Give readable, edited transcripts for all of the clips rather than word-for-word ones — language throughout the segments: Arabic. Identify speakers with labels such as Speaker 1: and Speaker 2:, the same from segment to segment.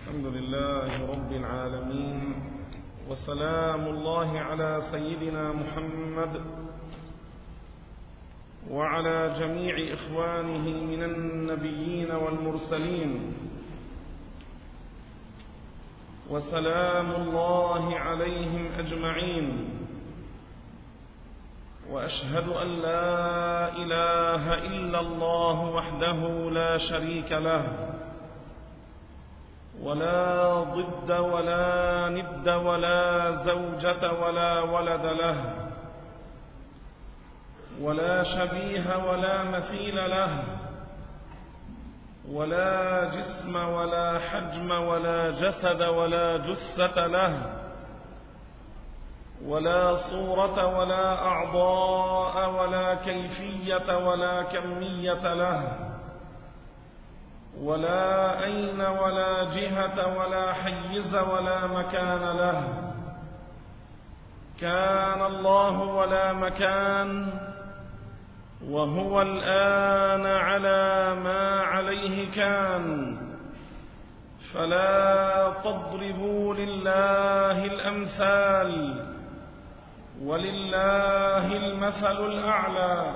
Speaker 1: الحمد لله رب العالمين، وسلام الله على سيدنا محمد وعلى جميع إخوانه من النبيين والمرسلين، وسلام الله عليهم أجمعين. وأشهد أن لا إله إلا الله وحده لا شريك له، ولا ضد ولا ند ولا زوجة ولا ولد له، ولا شبيه ولا مثيل له، ولا جسم ولا حجم ولا جسد ولا جثة له، ولا صورة ولا أعضاء ولا كيفية ولا كمية له، ولا أين ولا جهة ولا حيز ولا مكان له. كان الله ولا مكان، وهو الآن على ما عليه كان. فلا تضربوا لله الأمثال، ولله المثل الأعلى.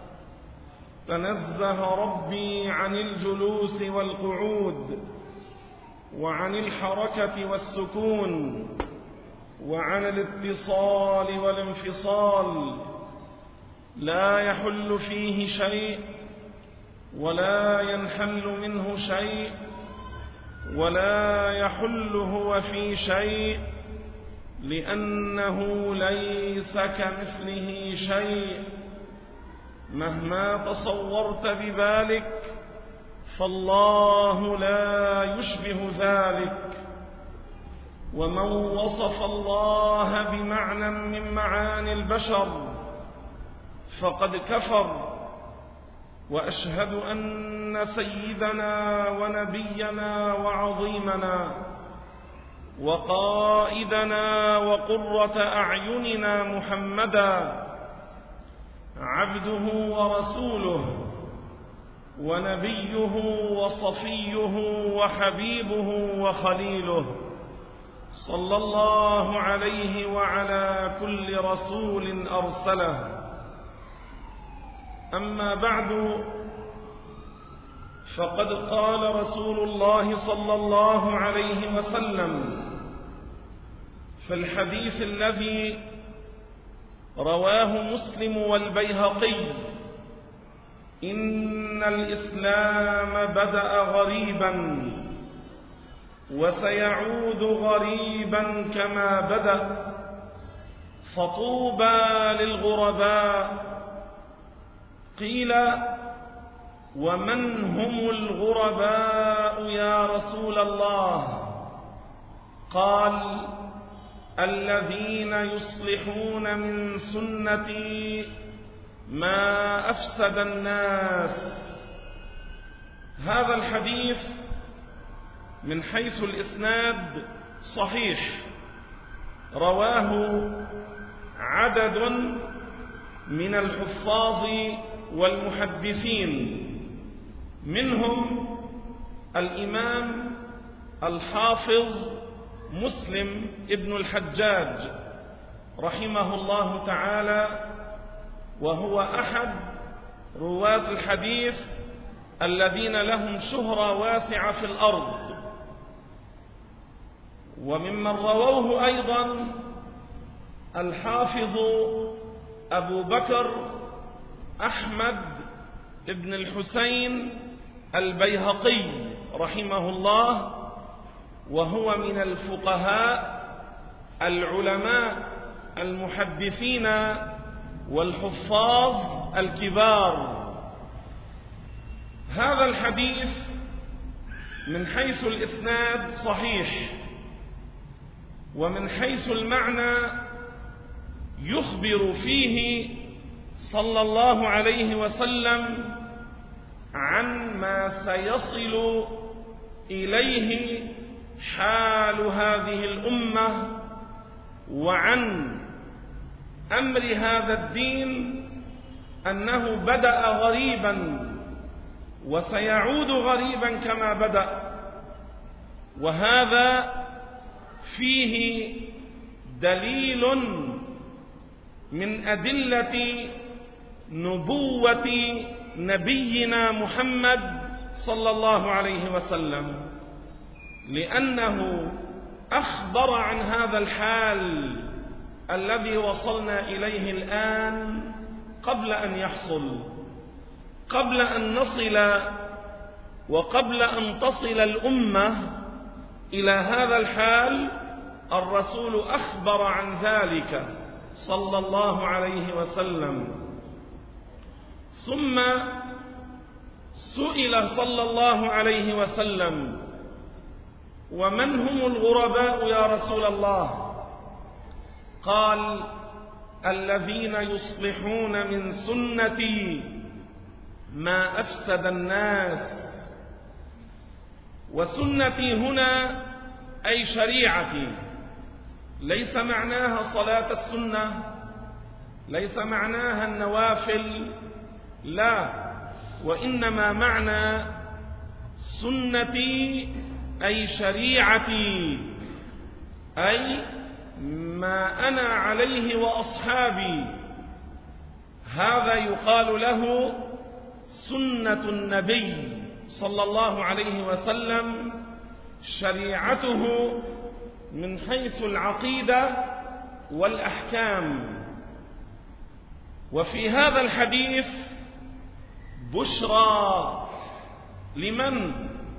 Speaker 1: تنزه ربي عن الجلوس والقعود، وعن الحركة والسكون، وعن الاتصال والانفصال. لا يحل فيه شيء، ولا ينحل منه شيء، ولا يحل هو في شيء، لأنه ليس كمثله شيء. مهما تصورت بذلك فالله لا يشبه ذلك. ومن وصف الله بمعنى من معاني البشر فقد كفر. وأشهد أن سيدنا ونبينا وعظيمنا وقائدنا وقرة أعيننا محمدا عبده ورسوله، ونبيه وصفيه وحبيبه وخليله، صلى الله عليه وعلى كل رسول أرسله. أما بعد، فقد قال رسول الله صلى الله عليه وسلم في الحديث الذي رواه مسلم والبيهقي: إن الإسلام بدأ غريبا وسيعود غريبا كما بدأ، فطوبى للغرباء. قيل: ومن هم الغرباء يا رسول الله؟ قال: الذين يصلحون من سنتي ما أفسد الناس. هذا الحديث من حيث الإسناد صحيح، رواه عدد من الحفاظ والمحدثين، منهم الإمام الحافظ مسلم ابن الحجاج رحمه الله تعالى، وهو أحد رواة الحديث الذين لهم شهرة واسعة في الأرض. وممن رووه أيضا الحافظ أبو بكر أحمد ابن الحسين البيهقي رحمه الله، وهو من الفقهاء العلماء المحدثين والحفاظ الكبار. هذا الحديث من حيث الإسناد صحيح، ومن حيث المعنى يخبر فيه صلى الله عليه وسلم عن ما سيصل إليه حال هذه الأمة، وعن أمر هذا الدين أنه بدأ غريبا وسيعود غريبا كما بدأ. وهذا فيه دليل من أدلة نبوة نبينا محمد صلى الله عليه وسلم، لأنه أخبر عن هذا الحال الذي وصلنا إليه الآن قبل أن يحصل، قبل أن نصل وقبل أن تصل الأمة إلى هذا الحال. الرسول أخبر عن ذلك صلى الله عليه وسلم. ثم سئل صلى الله عليه وسلم: ومن هم الغرباء يا رسول الله؟ قال: الذين يصلحون من سنتي ما أفسد الناس. وسنتي هنا أي شريعتي، ليس معناها صلاة السنة، ليس معناها النوافل، لا، وإنما معنى سنتي أي شريعتي، أي ما أنا عليه وأصحابي. هذا يقال له سنة النبي صلى الله عليه وسلم، شريعته من حيث العقيدة والأحكام. وفي هذا الحديث بشرى لمن؟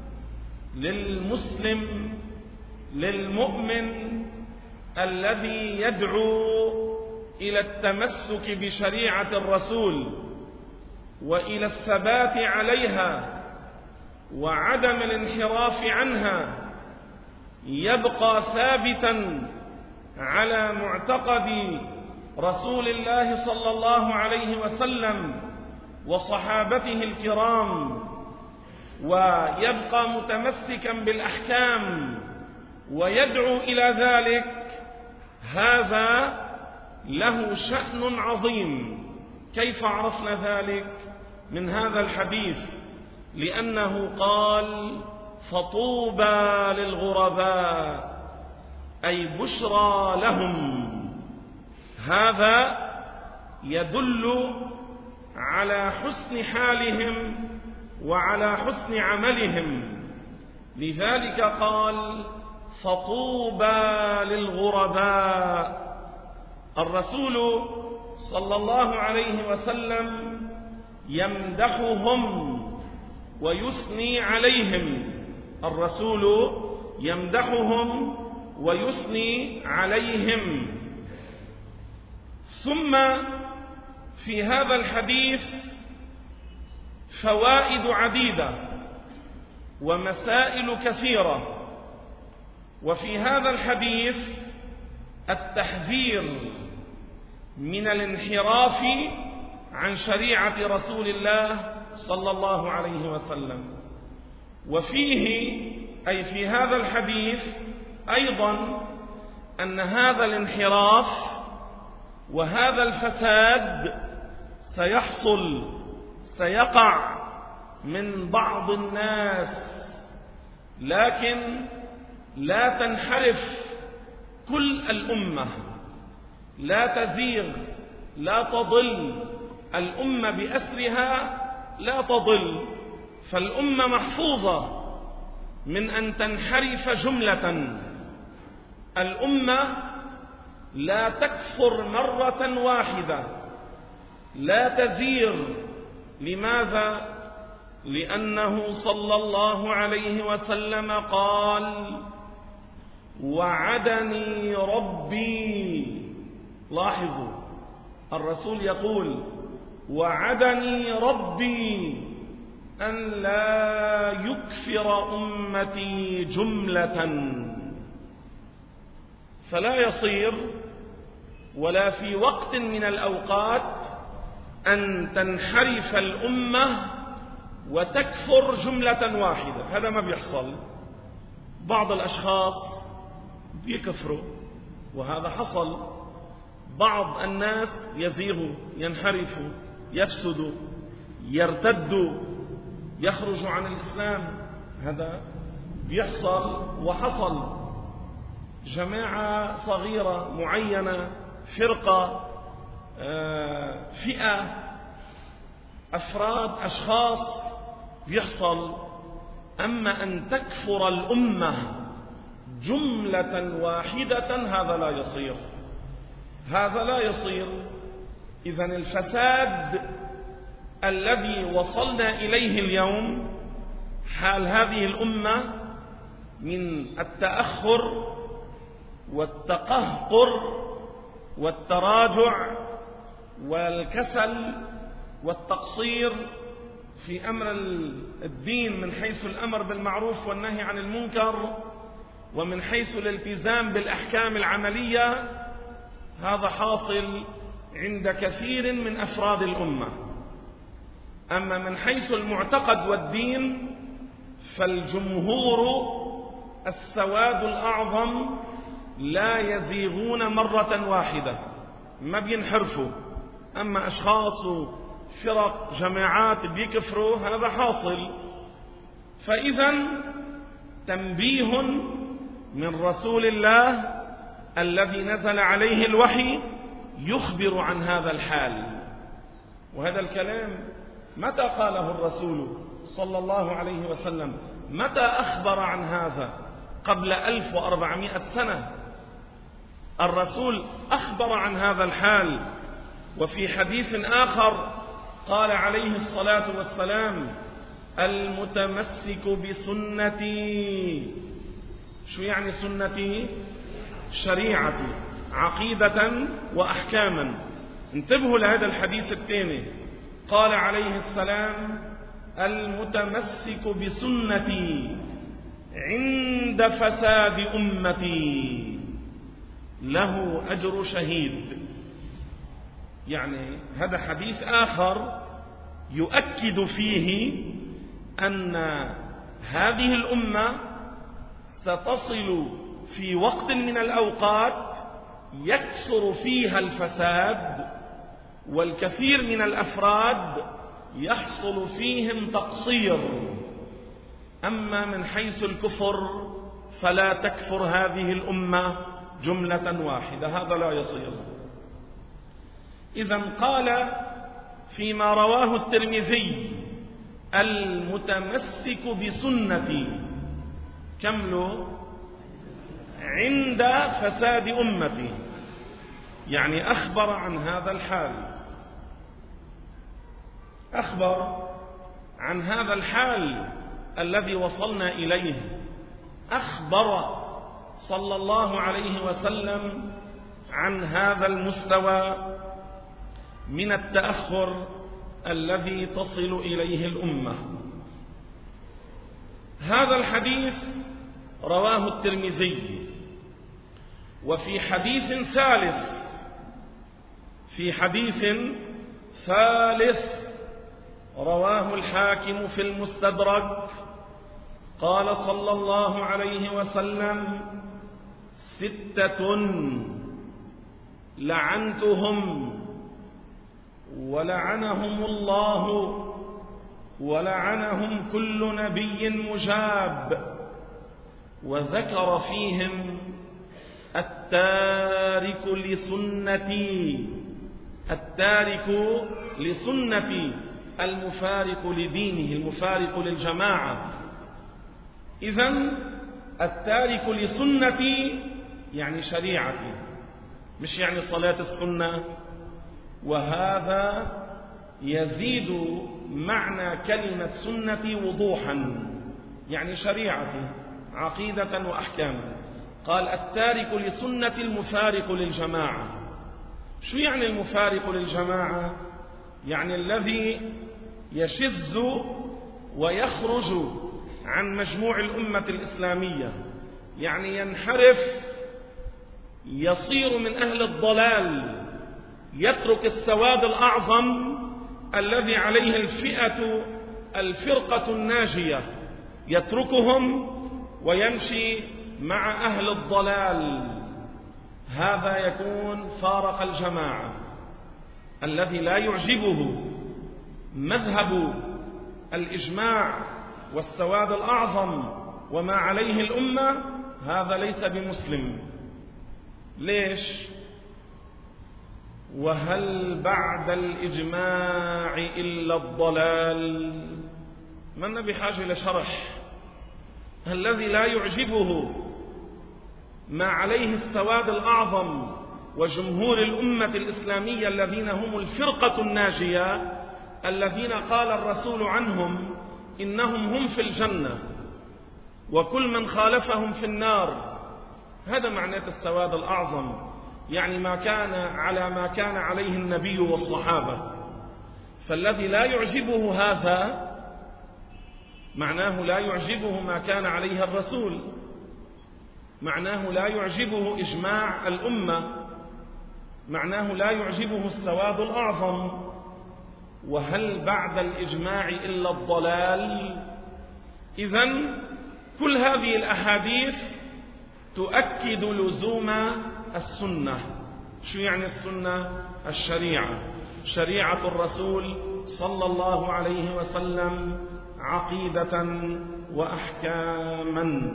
Speaker 1: للمسلم، للمؤمن الذي يدعو إلى التمسك بشريعة الرسول وإلى الثبات عليها وعدم الانحراف عنها، يبقى ثابتا على معتقد رسول الله صلى الله عليه وسلم وصحابته الكرام، ويبقى متمسكا بالأحكام ويدعو إلى ذلك. هذا له شأن عظيم. كيف عرفنا ذلك؟ من هذا الحديث، لأنه قال: فطوبى للغرباء، أي بشرى لهم. هذا يدل على حسن حالهم وعلى حسن عملهم، لذلك قال: فطوبى للغرباء. الرسول صلى الله عليه وسلم يمدحهم ويثني عليهم، الرسول يمدحهم ويثني عليهم. ثم في هذا الحديث فوائد عديدة ومسائل كثيرة. وفي هذا الحديث التحذير من الانحراف عن شريعة رسول الله صلى الله عليه وسلم. وفيه أي في هذا الحديث أيضا أن هذا الانحراف وهذا الفساد سيحصل، سيقع من بعض الناس، لكن لا تنحرف كل الأمة، لا تزيغ، لا تضل الأمة بأسرها، لا تضل، فالأمة محفوظة من أن تنحرف جملة. الأمة لا تكفر مرة واحدة، لا تزيغ. لماذا؟ لأنه صلى الله عليه وسلم قال: وعدني ربي. لاحظوا، الرسول يقول: وعدني ربي أن لا يكفر أمتي جملة. فلا يصير ولا في وقت من الأوقات أن تنحرف الأمة وتكفر جملة واحدة. هذا ما بيحصل. بعض الأشخاص بيكفروا، وهذا حصل. بعض الناس يزيغوا، ينحرفوا، يفسدوا، يرتدوا، يخرجوا عن الإسلام. هذا بيحصل وحصل جماعة صغيرة معينة، فرقة، فئة، أفراد، أشخاص بيحصل. أما أن تكفر الأمة جملة واحدة هذا لا يصير، هذا لا يصير. إذن الفساد الذي وصلنا إليه اليوم حال هذه الأمة من التأخر والتقهقر والتراجع والكسل والتقصير في أمر الدين من حيث الأمر بالمعروف والنهي عن المنكر، ومن حيث الالتزام بالأحكام العملية، هذا حاصل عند كثير من أفراد الأمة. أما من حيث المعتقد والدين فالجمهور السواد الأعظم لا يزيغون مرة واحدة، ما بينحرفوا. أما أشخاص فرق جماعات بيكفروا هذا حاصل. فإذا تنبيه من رسول الله الذي نزل عليه الوحي يخبر عن هذا الحال. وهذا الكلام متى قاله الرسول صلى الله عليه وسلم؟ متى أخبر عن هذا؟ قبل 1400 سنة الرسول أخبر عن هذا الحال. وفي حديث آخر قال عليه الصلاة والسلام: المتمسك بسنتي. شو يعني سنتي؟ شريعتي، عقيدة وأحكاما. انتبهوا لهذا الحديث الثاني، قال عليه السلام: المتمسك بسنتي عند فساد أمتي له أجر شهيد. يعني هذا حديث آخر يؤكد فيه أن هذه الأمة ستصل في وقت من الأوقات يكثر فيها الفساد، والكثير من الأفراد يحصل فيهم تقصير. أما من حيث الكفر فلا تكفر هذه الأمة جملة واحدة، هذا لا يصير. إذن قال فيما رواه الترمذي: المتمسك بسنتي كملوا عند فساد أمتي، يعني أخبر عن هذا الحال، أخبر عن هذا الحال الذي وصلنا إليه. أخبر صلى الله عليه وسلم عن هذا المستوى من التأخر الذي تصل إليه الأمة. هذا الحديث رواه الترمذي. وفي حديث ثالث رواه الحاكم في المستدرك قال صلى الله عليه وسلم: 6 لعنتهم ولعنهم الله ولعنهم كل نبي مجاب، وذكر فيهم التارك لسنتي المفارق لدينه، المفارق للجماعة. إذن التارك لسنتي يعني شريعتي، مش يعني صلاة السنة. وهذا يزيد معنى كلمة سنتي وضوحا، يعني شريعتي، عقيدة وأحكاما. قال: التارك لسنة المفارق للجماعة. شو يعني المفارق للجماعة؟ يعني الذي يشذ ويخرج عن مجموع الأمة الإسلامية، يعني ينحرف، يصير من أهل الضلال، يترك السواد الأعظم الذي عليه الفرقة الناجية، يتركهم ويمشي مع أهل الضلال. هذا يكون فارق الجماعة. الذي لا يعجبه مذهب الإجماع والسواد الأعظم وما عليه الأمة هذا ليس بمسلم. ليش؟ وهل بعد الإجماع إلا الضلال؟ من بحاجة لشرح. الذي لا يعجبه ما عليه السواد الأعظم وجمهور الأمة الإسلامية الذين هم الفرقة الناجية، الذين قال الرسول عنهم إنهم هم في الجنة وكل من خالفهم في النار، هذا معنى السواد الأعظم، يعني ما كان عليه النبي والصحابة. فالذي لا يعجبه هذا معناه لا يعجبه ما كان عليه الرسول، معناه لا يعجبه إجماع الأمة، معناه لا يعجبه السواد الأعظم. وهل بعد الإجماع إلا الضلال؟ إذن كل هذه الأحاديث تؤكد لزوم السنة. شو يعني السنة؟ الشريعة، شريعة الرسول صلى الله عليه وسلم عقيدة وأحكاما.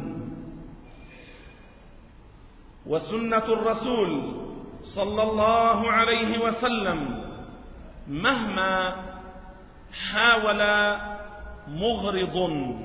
Speaker 1: وسنة الرسول صلى الله عليه وسلم مهما حاول مغرض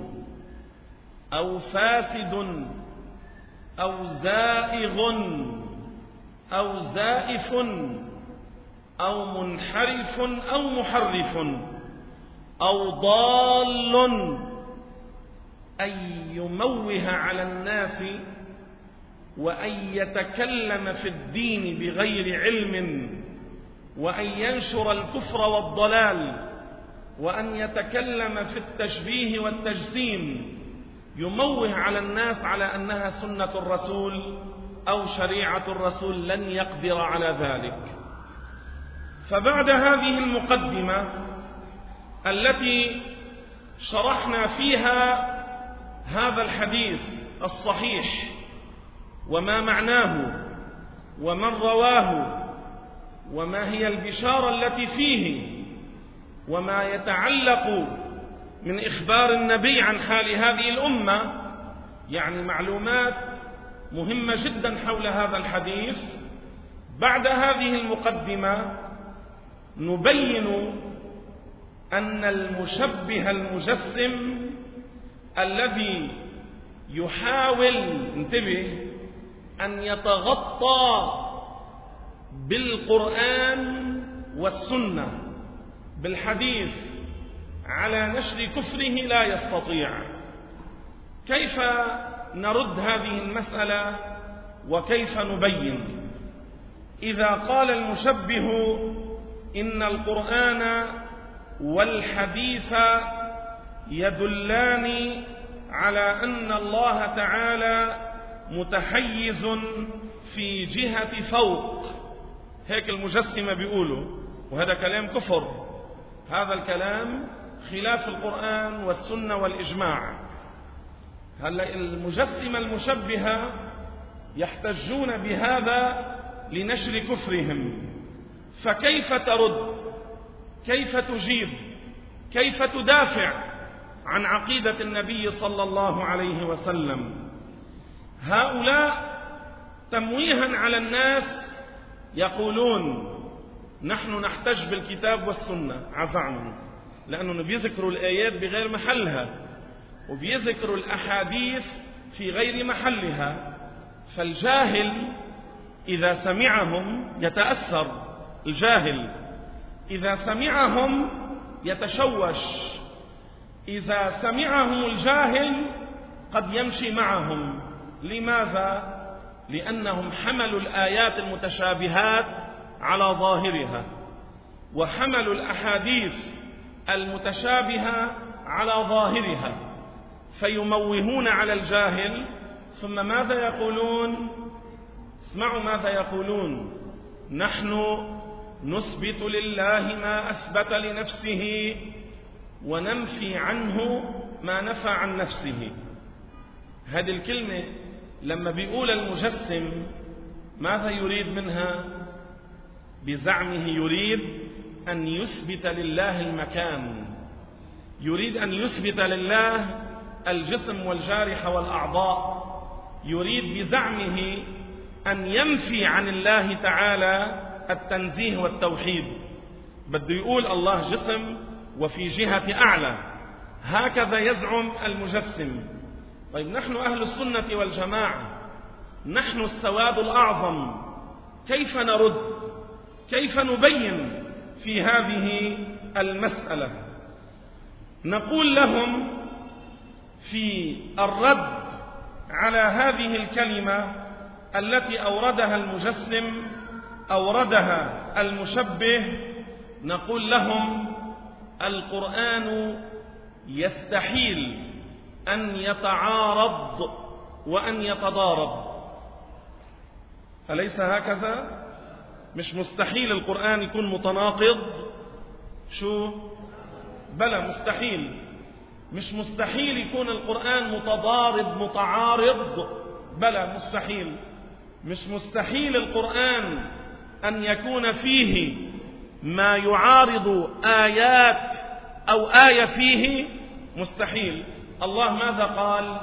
Speaker 1: أو فاسد أو زائغ أو زائف أو منحرف أو محرف أو ضال أن يموه على الناس وأن يتكلم في الدين بغير علم وأن ينشر الكفر والضلال وأن يتكلم في التشبيه والتجسيم، يموه على الناس على أنها سنة الرسول أو شريعة الرسول، لن يقدر على ذلك. فبعد هذه المقدمة التي شرحنا فيها هذا الحديث الصحيح وما معناه ومن رواه وما هي البشارة التي فيه وما يتعلق من إخبار النبي عن حال هذه الأمة، يعني معلومات مهمة جدا حول هذا الحديث، بعد هذه المقدمة نبين أن المشبه المجسم الذي يحاول انتبه أن يتغطى بالقرآن والسنة بالحديث على نشر كفره لا يستطيع. كيف نرد هذه المسألة وكيف نبين؟ إذا قال المشبه إن القرآن والحديث يدلان على أن الله تعالى متحيز في جهة فوق، هيك المجسمة بيقولوا، وهذا كلام كفر، هذا الكلام خلاف القرآن والسنة والإجماع. هلا المجسمة المشبهة يحتجون بهذا لنشر كفرهم، فكيف ترد؟ كيف تجيب؟ كيف تدافع عن عقيدة النبي صلى الله عليه وسلم؟ هؤلاء تمويها على الناس يقولون نحن نحتج بالكتاب والسنة عزعنا، لأنهم بيذكروا الآيات بغير محلها وبيذكروا الأحاديث في غير محلها، فالجاهل إذا سمعهم يتأثر، الجاهل إذا سمعهم يتشوش، إذا سمعهم الجاهل قد يمشي معهم. لماذا؟ لأنهم حملوا الآيات المتشابهات على ظاهرها وحملوا الأحاديث المتشابهة على ظاهرها، فيموهون على الجاهل. ثم ماذا يقولون؟ اسمعوا ماذا يقولون: نحن نثبت لله ما أثبت لنفسه وننفي عنه ما نفى عن نفسه. هذه الكلمة لما بيقول المجسم ماذا يريد منها؟ بزعمه يريد أن يثبت لله المكان، يريد أن يثبت لله الجسم والجارحة والأعضاء، يريد بزعمه أن ينفي عن الله تعالى التنزيه والتوحيد، بده يقول الله جسم وفي جهة أعلى، هكذا يزعم المجسم. طيب نحن أهل السنة والجماعة، نحن السواد الأعظم، كيف نرد؟ كيف نبين في هذه المسألة؟ نقول لهم في الرد على هذه الكلمة التي أوردها المجسم، أوردها المشبه، نقول لهم القرآن يستحيل أن يتعارض وأن يتضارب، أليس هكذا؟ مش مستحيل القرآن يكون متناقض، شو؟ بلى مستحيل. مش مستحيل يكون القرآن متضارب متعارض، بلى مستحيل. مش مستحيل القرآن أن يكون فيه ما يعارض آيات أو آية فيه، مستحيل. الله ماذا قال؟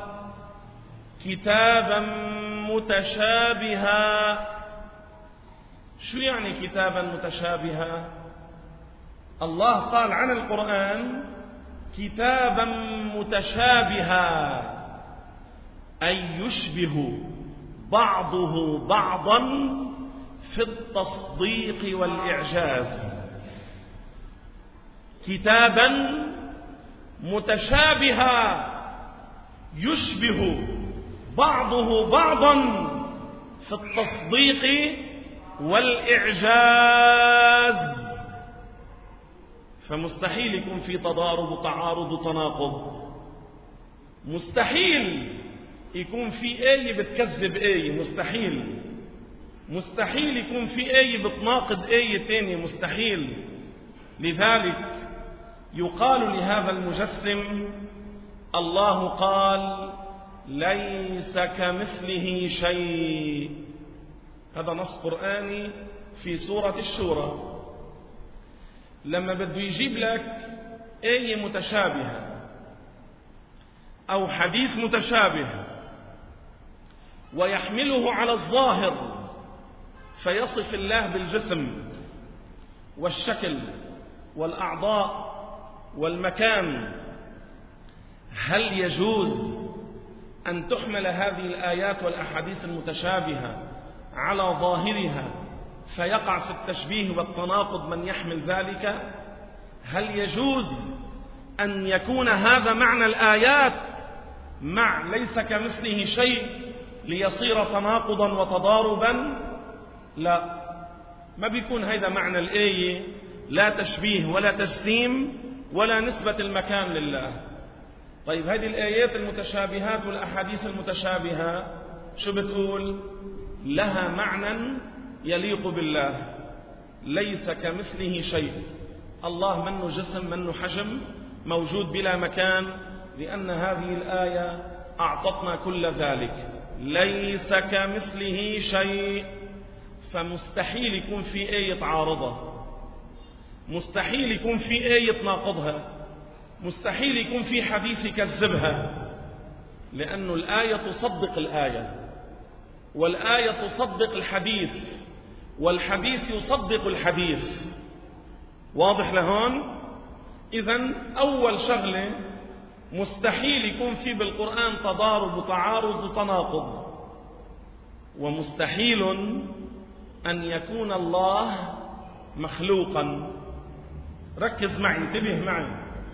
Speaker 1: كتابا متشابها. شو يعني كتابا متشابها؟ الله قال عن القرآن كتابا متشابها، أي يشبه بعضه بعضا في التصديق والإعجاز. كتابا متشابها يشبه بعضه بعضا في التصديق والإعجاز. فمستحيل يكون في تضارب وتعارض وتناقض، مستحيل يكون في آية بتكذب آية، مستحيل. مستحيل يكون في آية بتناقض آية تانية، مستحيل. لذلك يقال لهذا المجسم الله قال ليس كمثله شيء. هذا نص قرآني في سورة الشورى. لما بده يجيب لك آية متشابهة أو حديث متشابه ويحمله على الظاهر فيصف الله بالجسم والشكل والأعضاء والمكان، هل يجوز أن تحمل هذه الآيات والأحاديث المتشابهة على ظاهرها فيقع في التشبيه والتناقض من يحمل ذلك؟ هل يجوز أن يكون هذا معنى الآيات مع ليس كمثله شيء ليصير تناقضا وتضاربا؟ لا، ما بيكون هذا معنى الآية، لا تشبيه ولا تجسيم ولا نسبة المكان لله. طيب هذه الآيات المتشابهات والأحاديث المتشابهة شو بتقول؟ لها معنى يليق بالله، ليس كمثله شيء. الله منه جسم، منه حجم، موجود بلا مكان، لأن هذه الآية أعطتنا كل ذلك. ليس كمثله شيء، فمستحيل يكون في آية تعارضها، مستحيل يكون في آية تناقضها، مستحيل يكون في حديث يكذبها، لأن الآية تصدق الآية، والآية تصدق الحديث، والحديث يصدق الحديث. واضح لهون؟ إذن أول شغلة مستحيل يكون في بالقرآن تضارب وتعارض وتناقض، ومستحيل أن يكون الله مخلوقا. ركز معي، انتبه معي.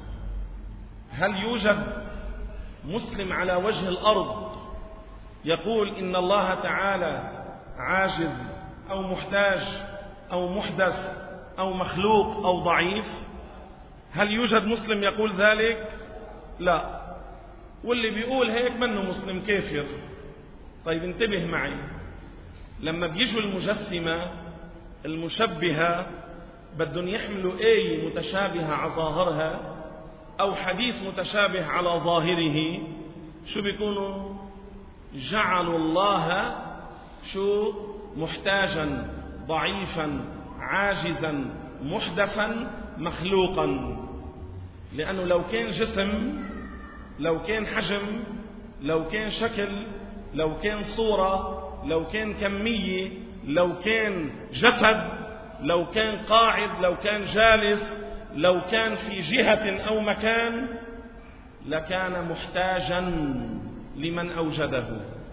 Speaker 1: هل يوجد مسلم على وجه الأرض يقول إن الله تعالى عاجز أو محتاج أو محدث أو مخلوق أو ضعيف؟ هل يوجد مسلم يقول ذلك؟ لا. واللي بيقول هيك منه مسلم، كافر. طيب انتبه معي، لما بيجوا المجسمة المشبهة بدهم يحملوا آية متشابهة على ظاهرها أو حديث متشابه على ظاهره، شو بيكونوا؟ جعلوا الله شو؟ محتاجا، ضعيفا، عاجزا، محدثا، مخلوقا. لأنه لو كان جسم لو كان حجم، لو كان شكل، لو كان صورة، لو كان كمية، لو كان جسد، لو كان قاعد، لو كان جالس، لو كان في جهة أو مكان، لكان محتاجا لمن أوجده،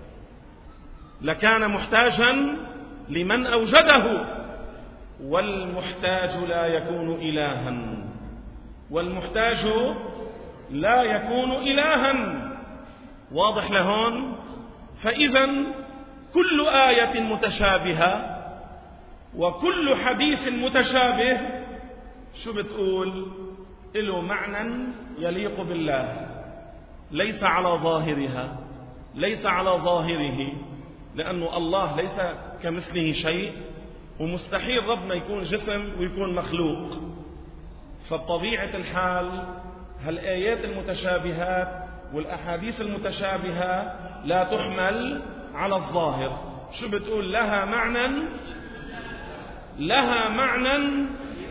Speaker 1: لكان محتاجا لمن أوجده. والمحتاج لا يكون إلها، والمحتاج لا يكون إلها. واضح لهون؟ فإذا كل آية متشابهة وكل حديث متشابه شو بتقول؟ له معنى يليق بالله، ليس على ظاهرها، ليس على ظاهره، لأنه الله ليس كمثله شيء، ومستحيل ربنا يكون جسم ويكون مخلوق. فبطبيعة الحال هالآيات المتشابهات والأحاديث المتشابهة لا تحمل على الظاهر. شو بتقول؟ لها معنى، لها معنى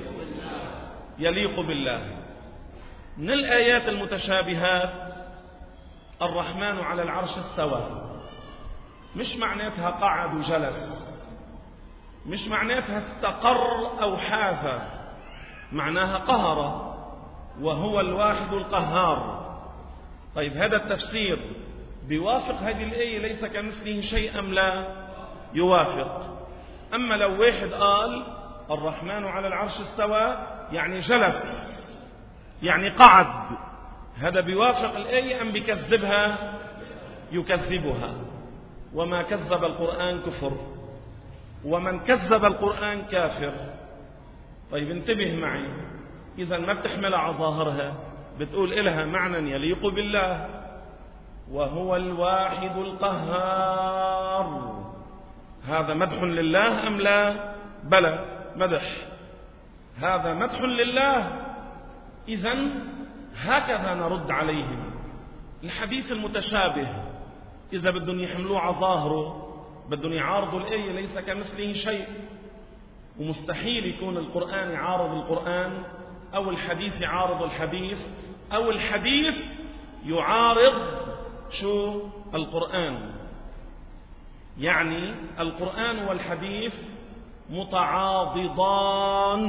Speaker 1: يليق بالله. من الآيات المتشابهات الرحمن على العرش استوى، مش معناتها قعد وجلس، مش معناتها استقر أو حاف، معناها قهر، وهو الواحد القهار. طيب هذا التفسير بيوافق هذه الآية ليس كمثله شيء أم لا؟ يوافق. أما لو واحد قال الرحمن على العرش استوى يعني جلس، يعني قعد، هذا بيوافق الآية أم بيكذبها؟ يكذبها. وما كذب القرآن كفر، ومن كذب القرآن كافر. طيب انتبه معي، إذا ما بتحمل على ظاهرها، بتقول إلها معنى يليق بالله، وهو الواحد القهار. هذا مدح لله أم لا؟ بلى، مدح، هذا مدح لله. إذن هكذا نرد عليهم. الحديث المتشابه إذا بدهم يحملوه على ظاهره بدهم يعارضوا الآية ليس كمثله شيء، ومستحيل يكون القرآن يعارض القرآن، أو الحديث يعارض الحديث، أو الحديث يعارض شو؟ القرآن. يعني القرآن والحديث متعاضدان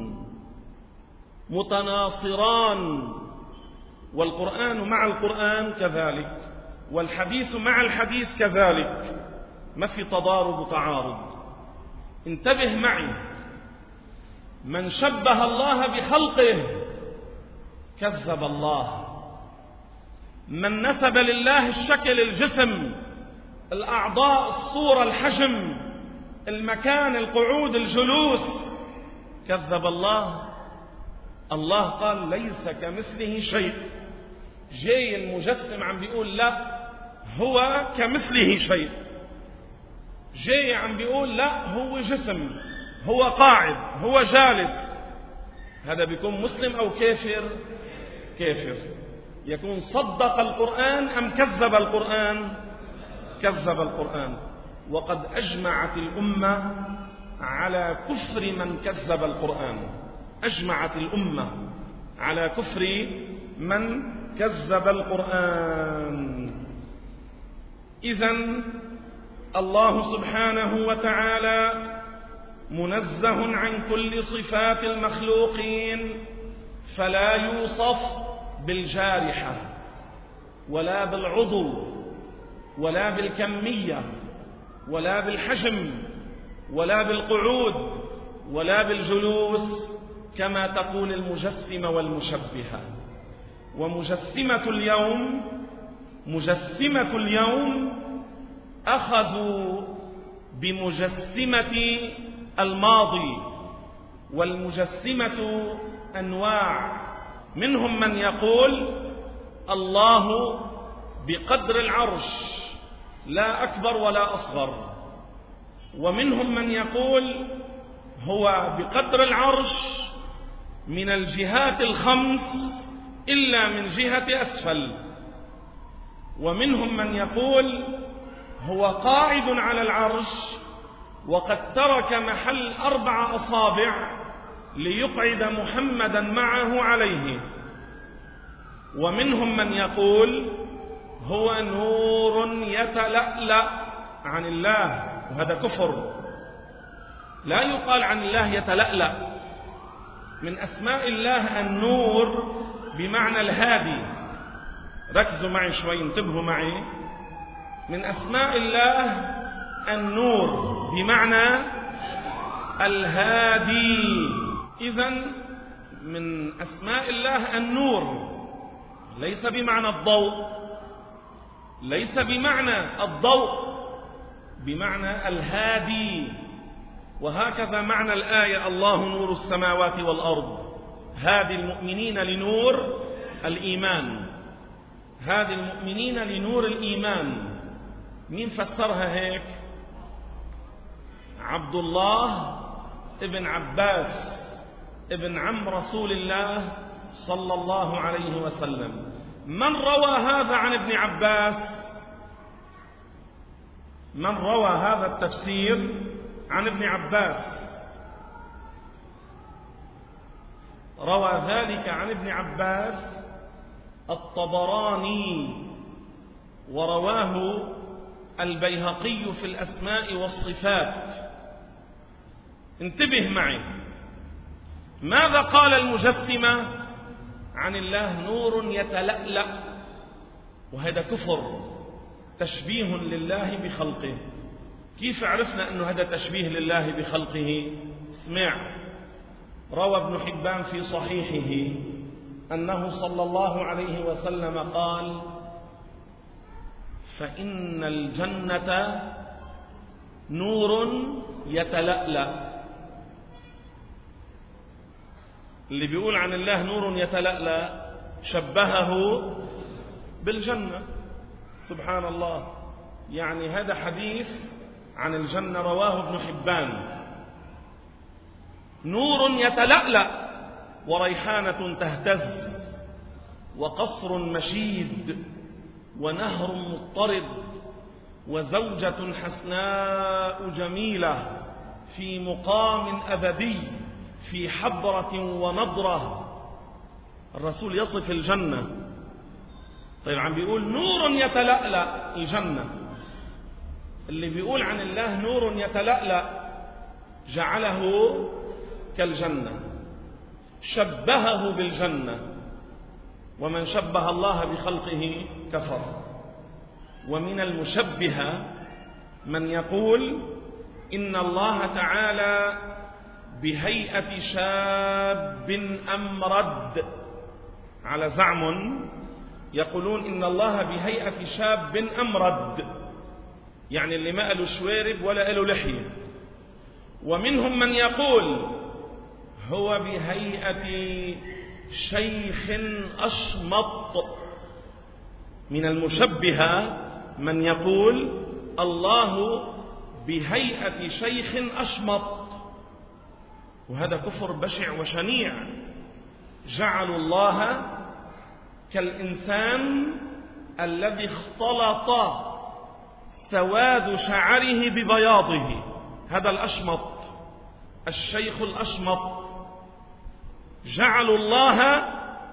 Speaker 1: متناصران، والقرآن مع القرآن كذلك، والحديث مع الحديث كذلك، ما في تضارب وتعارض. انتبه معي، من شبه الله بخلقه كذب الله، من نسب لله الشكل، الجسم، الأعضاء، الصورة، الحجم، المكان، القعود، الجلوس، كذب الله. الله قال ليس كمثله شيء، جاي المجسم عم بيقول لا هو كمثله شيء، جاي عم بيقول لا هو جسم، هو قاعد، هو جالس. هذا بيكون مسلم أو كافر؟ كافر. يكون صدق القرآن أم كذب القرآن؟ كذب القرآن. وقد أجمعت الأمة على كفر من كذب القرآن، أجمعت الأمة على كفر من كذب القرآن. إذن الله سبحانه وتعالى منزه عن كل صفات المخلوقين، فلا يوصف بالجارحة ولا بالعضو ولا بالكمية ولا بالحجم ولا بالقعود ولا بالجلوس كما تقول المجسمة والمشبهة. مجسمة اليوم أخذوا بمجسمة الماضي، والمجسمة أنواع، منهم من يقول الله بقدر العرش لا أكبر ولا أصغر، ومنهم من يقول هو بقدر العرش من الجهات الخمس إلا من جهة أسفل، ومنهم من يقول هو قاعد على العرش وقد ترك محل 4 أصابع ليقعد محمدا معه عليه. ومنهم من يقول هو نور يتلألأ عن الله، وهذا كفر. لا يقال عن الله يتلألأ. من أسماء الله النور بمعنى الهادي. ركزوا معي شوي، انتبهوا معي. من أسماء الله النور بمعنى الهادي. إذن من أسماء الله النور، ليس بمعنى الضوء، ليس بمعنى الضوء، بمعنى الهادي. وهكذا معنى الآية: الله نور السماوات والأرض. هادي المؤمنين لنور الإيمان. هادي المؤمنين لنور الإيمان. مين فسرها هيك؟ عبد الله ابن عباس ابن عم رسول الله صلى الله عليه وسلم. من روى هذا عن ابن عباس؟ من روى هذا التفسير عن ابن عباس؟ روى ذلك عن ابن عباس الطبراني، ورواه البيهقي في الأسماء والصفات. انتبه معي، ماذا قال المجسمة عن الله؟ نور يتلألأ، وهذا كفر، تشبيه لله بخلقه. كيف عرفنا أنه هذا تشبيه لله بخلقه؟ اسمع، روى ابن حبان في صحيحه أنه صلى الله عليه وسلم قال: فإن الجنة نور يتلألأ. اللي بيقول عن الله نور يتلألأ شبهه بالجنة. سبحان الله، يعني هذا حديث عن الجنة رواه ابن حبان. نور يتلألأ، وريحانة تهتز، وقصر مشيد، ونهر مضطرد، وزوجة حسناء جميلة، في مقام أبدي، في حبرة ونضرة. الرسول يصف الجنة. طيب عم بيقول نور يتلألأ الجنة. اللي بيقول عن الله نور يتلألأ جعله كالجنة، شبهه بالجنة. ومن شبه الله بخلقه كفر. ومن المشبهة من يقول إن الله تعالى بهيئة شاب أمرد. على زعم يقولون إن الله بهيئة شاب أمرد، يعني اللي ما له شوارب ولا له لحية. ومنهم من يقول هو بهيئة شيخ أشمط. من المشبهة من يقول الله بهيئة شيخ أشمط، وهذا كفر بشع وشنيع. جعلوا الله كالإنسان الذي اختلط سواد شعره ببياضه، هذا الأشمط، الشيخ الأشمط. جعلوا الله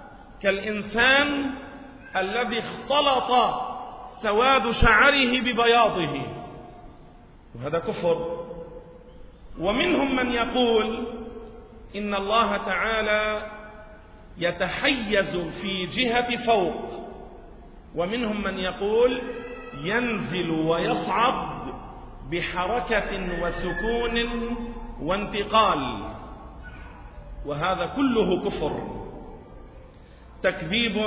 Speaker 1: كالإنسان الذي اختلط سواد شعره ببياضه، وهذا كفر. ومنهم من يقول إن الله تعالى يتحيز في جهة فوق، ومنهم من يقول ينزل ويصعد بحركة وسكون وانتقال، وهذا كله كفر، تكذيب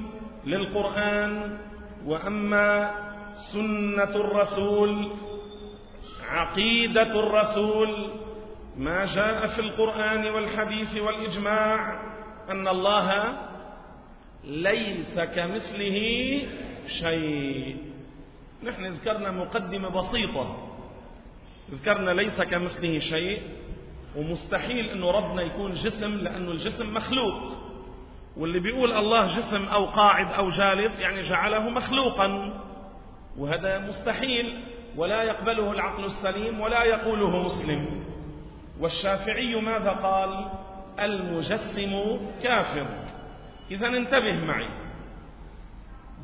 Speaker 1: للقرآن. وأما سنة الرسول، عقيدة الرسول، ما جاء في القرآن والحديث والإجماع أن الله ليس كمثله شيء. نحن ذكرنا مقدمة بسيطة، ذكرنا ليس كمثله شيء، ومستحيل أنه ربنا يكون جسم، لأنه الجسم مخلوق. واللي بيقول الله جسم أو قاعد أو جالس يعني جعله مخلوقا، وهذا مستحيل ولا يقبله العقل السليم ولا يقوله مسلم. والشافعي ماذا قال؟ المجسم كافر. إذن انتبه معي،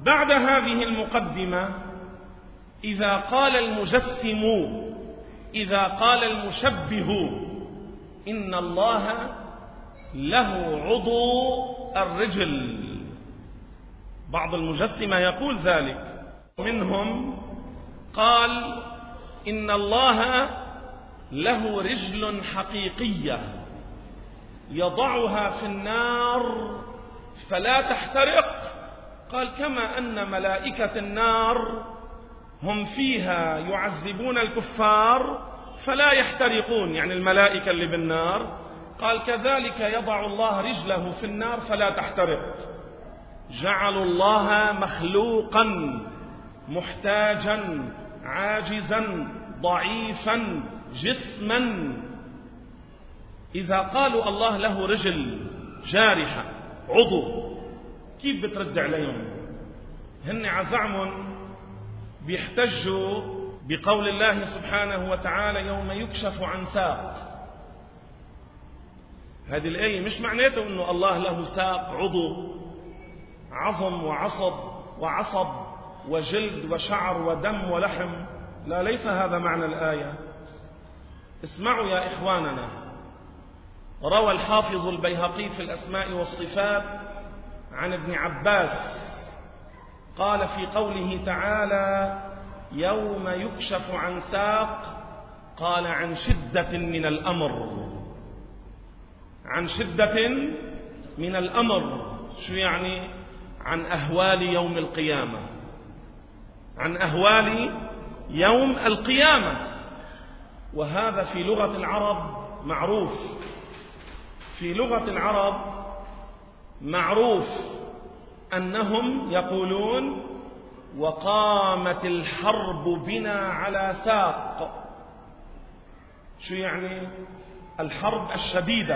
Speaker 1: بعد هذه المقدمة إذا قال المجسم، إذا قال المشبه إن الله له عضو الرجل، بعض المجسمة يقول ذلك، منهم قال إن الله له رجل حقيقية يضعها في النار فلا تحترق، قال كما أن ملائكة النار هم فيها يعذبون الكفار فلا يحترقون، يعني الملائكة اللي بالنار، قال كذلك يضع الله رجله في النار فلا تحترق. جعلوا الله مخلوقا محتاجا عاجزا ضعيفا جسما. إذا قالوا الله له رجل جارحة عضو، كيف بترد عليهم؟ هن عزعم بيحتجوا بقول الله سبحانه وتعالى يوم يكشف عن ساق. هذه الآية مش معناته أنه الله له ساق عضو عظم وعصب وجلد وشعر ودم ولحم، لا، ليس هذا معنى الآية. اسمعوا يا إخواننا، روى الحافظ البيهقي في الأسماء والصفات عن ابن عباس قال في قوله تعالى يوم يكشف عن ساق، قال عن شدة من الأمر، عن شدة من الأمر. شو يعني؟ عن أهوال يوم القيامة، عن أهوال يوم القيامة. وهذا في لغة العرب معروف، في لغة العرب معروف أنهم يقولون وقامت الحرب بنا على ساق. شو يعني؟ الحرب الشديدة،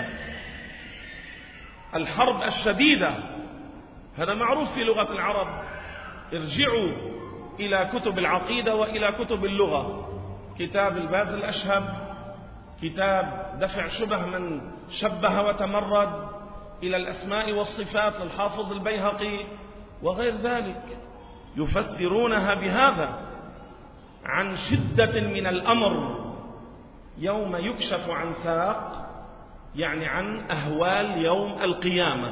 Speaker 1: الحرب الشديدة، هذا معروف في لغة العرب. ارجعوا إلى كتب العقيدة وإلى كتب اللغة، كتاب الباز الأشهب، كتاب دفع شبه من شبه وتمرد، إلى الأسماء والصفات للحافظ البيهقي وغير ذلك، يفسرونها بهذا، عن شدة من الأمر يوم يكشف عن ساق، يعني عن أهوال يوم القيامة.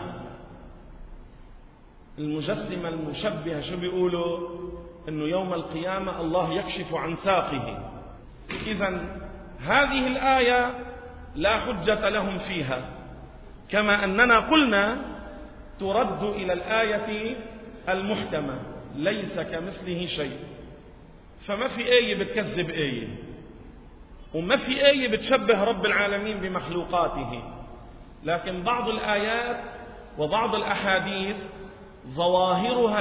Speaker 1: المجسمة المشبهة شو بيقولوا؟ إنه يوم القيامة الله يكشف عن ساقه. إذن هذه الآية لا حجة لهم فيها، كما أننا قلنا ترد إلى الآية المحكمة ليس كمثله شيء. فما في آية بتكذب آية، وما في آية بتشبه رب العالمين بمخلوقاته، لكن بعض الآيات وبعض الأحاديث ظواهرها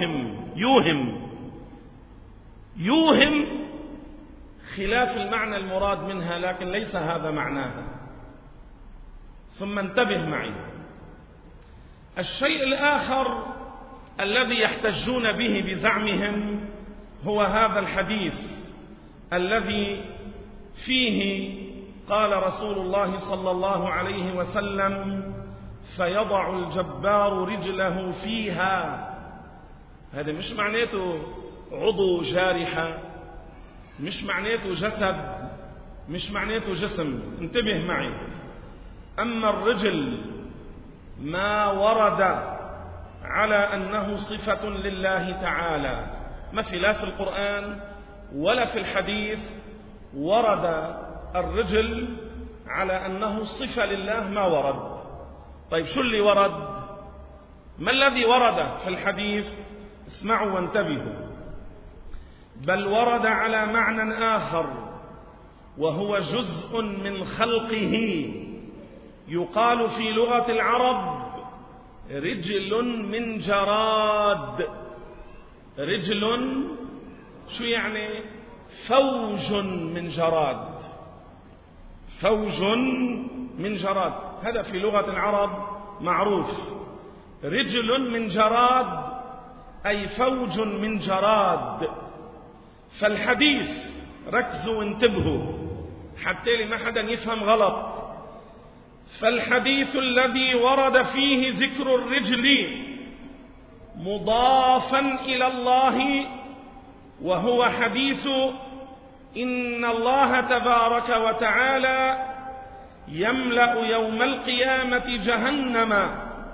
Speaker 1: يوهم خلاف المعنى المراد منها، لكن ليس هذا معناها. ثم انتبه معي، الشيء الآخر الذي يحتجون به بزعمهم هو هذا الحديث الذي فيه قال رسول الله صلى الله عليه وسلم فيضع الجبار رجله فيها. هذا مش معناته عضو جارحة، مش معناته جسد، مش معناته جسم. انتبه معي، أما الرجل ما ورد على أنه صفة لله تعالى، ما في لا في القرآن ولا في الحديث ورد الرجل على أنه صفة لله، ما ورد. طيب شو اللي ورد؟ ما الذي ورد في الحديث؟ اسمعوا وانتبهوا. بل ورد على معنى آخر، وهو جزء من خلقه، يقال في لغة العرب رجل من جراد. رجل شو يعني؟ فوج من جراد، فوج من جراد، هذا في لغة العرب معروف. رجل من جراد أي فوج من جراد. فالحديث، ركزوا وانتبهوا حتى ما حدا يفهم غلط، فالحديث الذي ورد فيه ذكر الرجل مضافا إلى الله، وهو حديث إن الله تبارك وتعالى يملأ يوم القيامة جهنم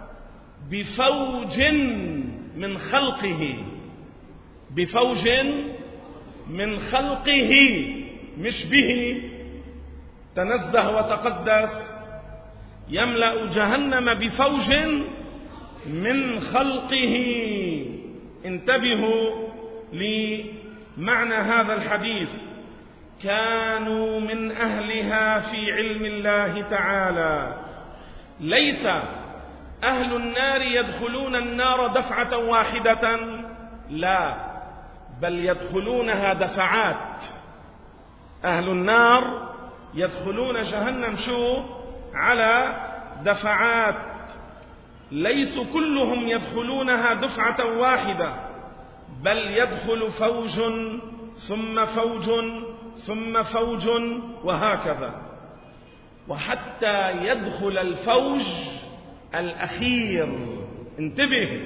Speaker 1: بفوج من خلقه، بفوج من خلقه، مش به، تنزه وتقدس، يملأ جهنم بفوج من خلقه. انتبهوا لمعنى هذا الحديث، كانوا من أهلها في علم الله تعالى. ليس أهل النار يدخلون النار دفعة واحدة، لا، بل يدخلونها دفعات. أهل النار يدخلون جهنم على دفعات، ليس كلهم يدخلونها دفعة واحدة، بل يدخل فوج ثم فوج ثم فوج وهكذا، وحتى يدخل الفوج الأخير. انتبه،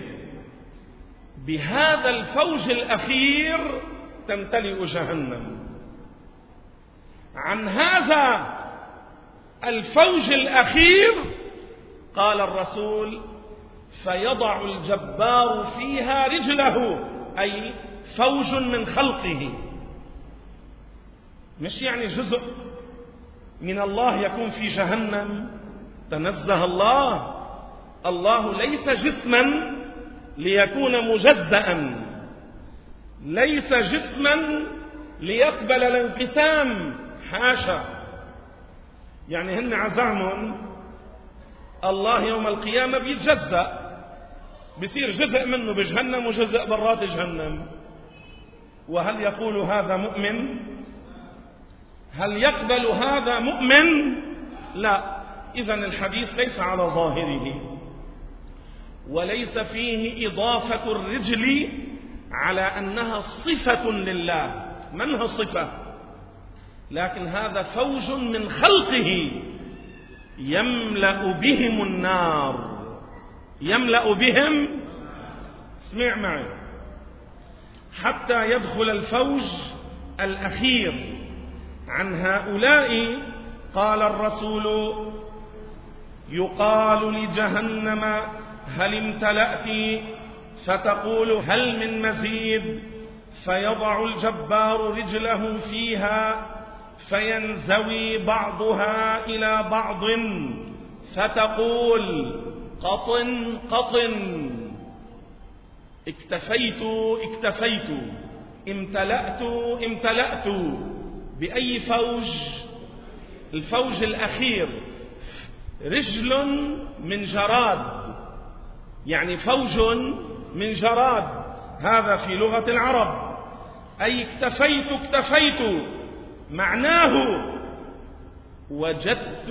Speaker 1: بهذا الفوج الأخير تمتلئ جهنم. عن هذا الفوج الأخير قال الرسول: فيضع الجبار فيها رجله، أي فوج من خلقه، مش يعني جزء من الله يكون في جهنم، تنزه الله. الله ليس جسما ليكون مجزأ، ليس جسما ليقبل الانقسام، حاشا. يعني هن عزعمهم الله يوم القيامة بيتجزأ، بيصير جزء منه بجهنم وجزء برات جهنم. وهل يقول هذا مؤمن؟ هل يقبل هذا مؤمن؟ لا. إذن الحديث ليس على ظاهره، وليس فيه إضافة الرجل على أنها صفة لله، منها صفة، لكن هذا فوج من خلقه يملأ بهم النار، يملأ بهم، اسمع معي، حتى يدخل الفوج الأخير. عن هؤلاء قال الرسول: يقال لجهنم هل امتلأت؟ فتقول هل من مزيد؟ فيضع الجبار رجله فيها فينزوي بعضها إلى بعض، فتقول قطن قطن، اكتفيت اكتفيت، امتلأت امتلأت. بأي فوج؟ الفوج الأخير. رجل من جراد، يعني فوج من جراد، هذا في لغة العرب. أي اكتفيت اكتفيت، معناه وجدت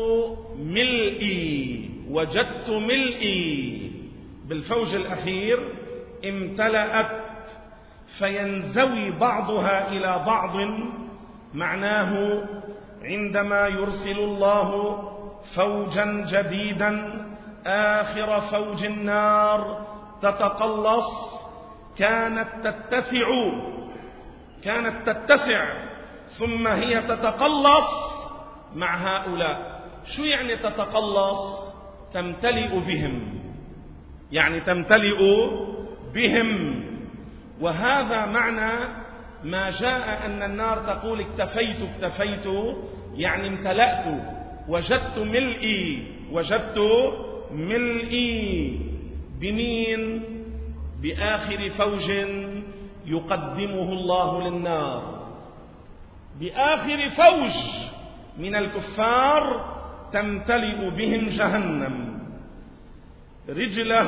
Speaker 1: ملئي، وجدت ملئي. بالفوج الأخير امتلأت، فينزوي بعضها إلى بعض، معناه عندما يرسل الله فوجا جديدا آخر فوج النار تتقلص، كانت تتسع ثم هي تتقلص مع هؤلاء. شو يعني تتقلص؟ تمتلئ بهم، يعني تمتلئ بهم. وهذا معنى ما جاء أن النار تقول اكتفيت اكتفيت، يعني امتلأت، وجدت ملئي، وجدت ملئي. بمين؟ بآخر فوج يقدمه الله للنار، بآخر فوج من الكفار تمتلئ بهم جهنم. رجله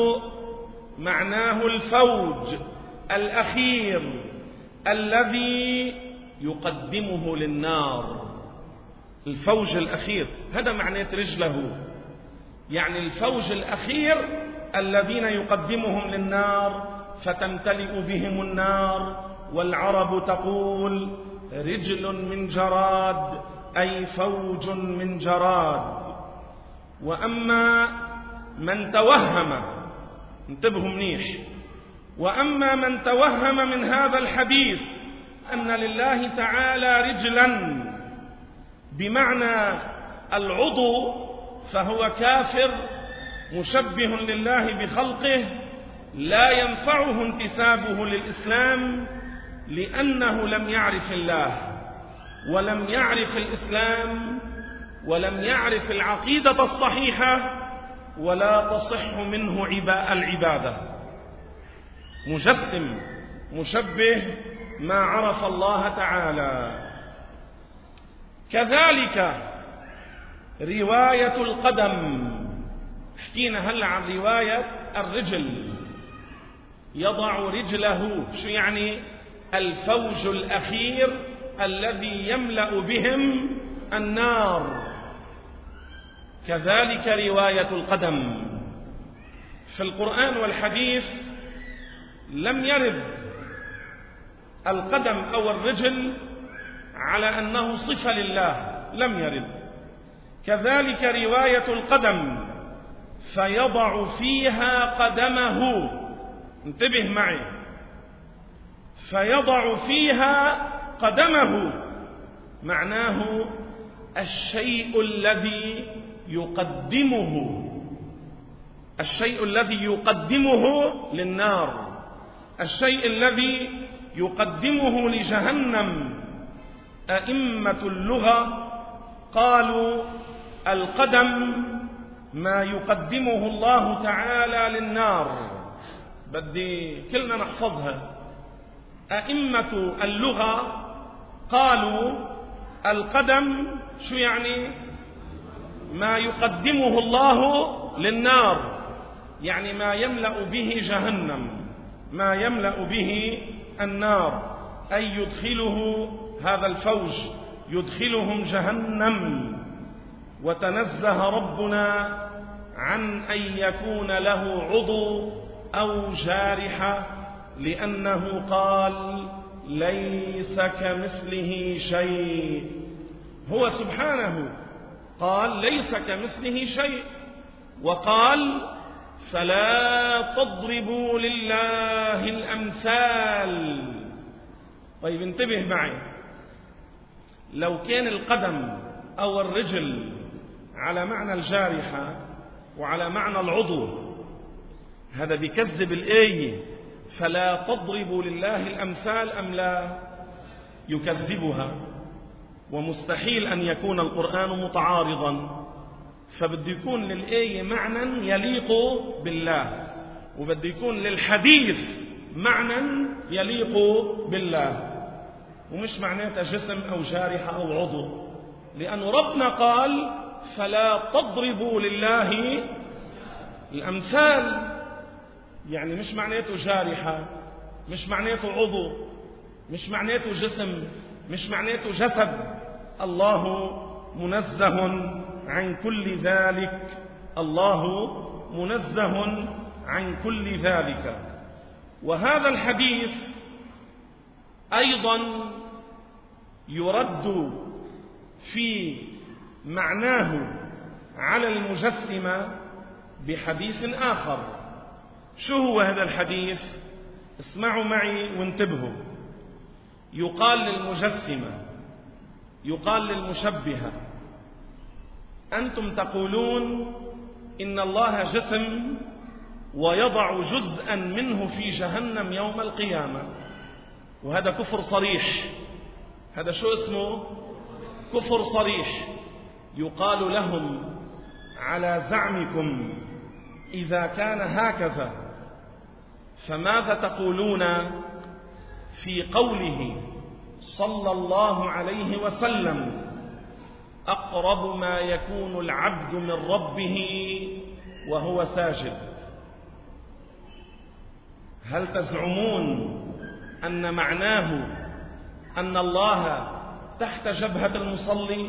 Speaker 1: معناه الفوج الأخير الذي يقدمه للنار، الفوج الأخير، هذا معنى رجله، يعني الفوج الأخير الذين يقدمهم للنار فتمتلئ بهم النار. والعرب تقول رجل من جراد، أي فوج من جراد. وأما من توهم انتبهوا منيح. وأما من توهم من هذا الحديث أن لله تعالى رجلا بمعنى العضو فهو كافر مشبه لله بخلقه، لا ينفعه انتسابه للإسلام، لأنه لم يعرف الله ولم يعرف الإسلام ولم يعرف العقيدة الصحيحة، ولا تصح منه العبادة. مجسم مشبه ما عرف الله تعالى. كذلك رواية القدم، حكينا هلا عن رواية الرجل، يضع رجله، شو يعني؟ الفوج الأخير الذي يملأ بهم النار. كذلك رواية القدم. في القرآن والحديث لم يرد القدم أو الرجل على أنه صفة لله، لم يرد. كذلك رواية القدم، فيضع فيها قدمه، انتبه معي، فيضع فيها قدمه، معناه الشيء الذي يقدمه، الشيء الذي يقدمه للنار، الشيء الذي يقدمه لجهنم. أئمة اللغة قالوا القدم ما يقدمه الله تعالى للنار. بدي كلنا نحفظها. أئمة اللغة قالوا القدم شو يعني؟ ما يقدمه الله للنار، يعني ما يملأ به جهنم، ما يملأ به النار، أي يدخله هذا الفوج، يدخلهم جهنم. وتنزه ربنا عن أن يكون له عضو أو جارحة، لأنه قال ليس كمثله شيء. هو سبحانه قال ليس كمثله شيء، وقال فلا تضربوا لله الأمثال. طيب انتبه معي، لو كان القدم أو الرجل على معنى الجارحة وعلى معنى العضو، هذا بيكذب الآية فلا تضربوا لله الأمثال، أم لا يكذبها؟ ومستحيل أن يكون القرآن متعارضا، فبده يكون للآية معنى يليق بالله، وبده يكون للحديث معنى يليق بالله، ومش معناتها جسم أو جارحة أو عضو، لأن ربنا قال فلا تضربوا لله الأمثال، يعني مش معناته جارحة، مش معناته عضو، مش معناته جسم، مش معناته جسد. الله منزه عن كل ذلك، الله منزه عن كل ذلك. وهذا الحديث أيضا يرد في معناه على المجسمة بحديث آخر. شو هو هذا الحديث؟ اسمعوا معي وانتبهوا. يقال للمجسمة، يقال للمشبهة: أنتم تقولون إن الله جسم ويضع جزءا منه في جهنم يوم القيامة، وهذا كفر صريح. هذا شو اسمه؟ كفر صريح. يقال لهم: على زعمكم إذا كان هكذا فماذا تقولون في قوله صلى الله عليه وسلم: أقرب ما يكون العبد من ربه وهو ساجد؟ هل تزعمون أن معناه أن الله تحت جبهة المصلي؟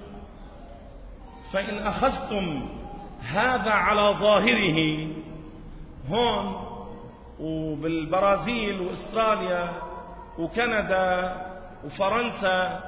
Speaker 1: فإن أخذتم هذا على ظاهره هون وبالبرازيل وإستراليا وكندا وفرنسا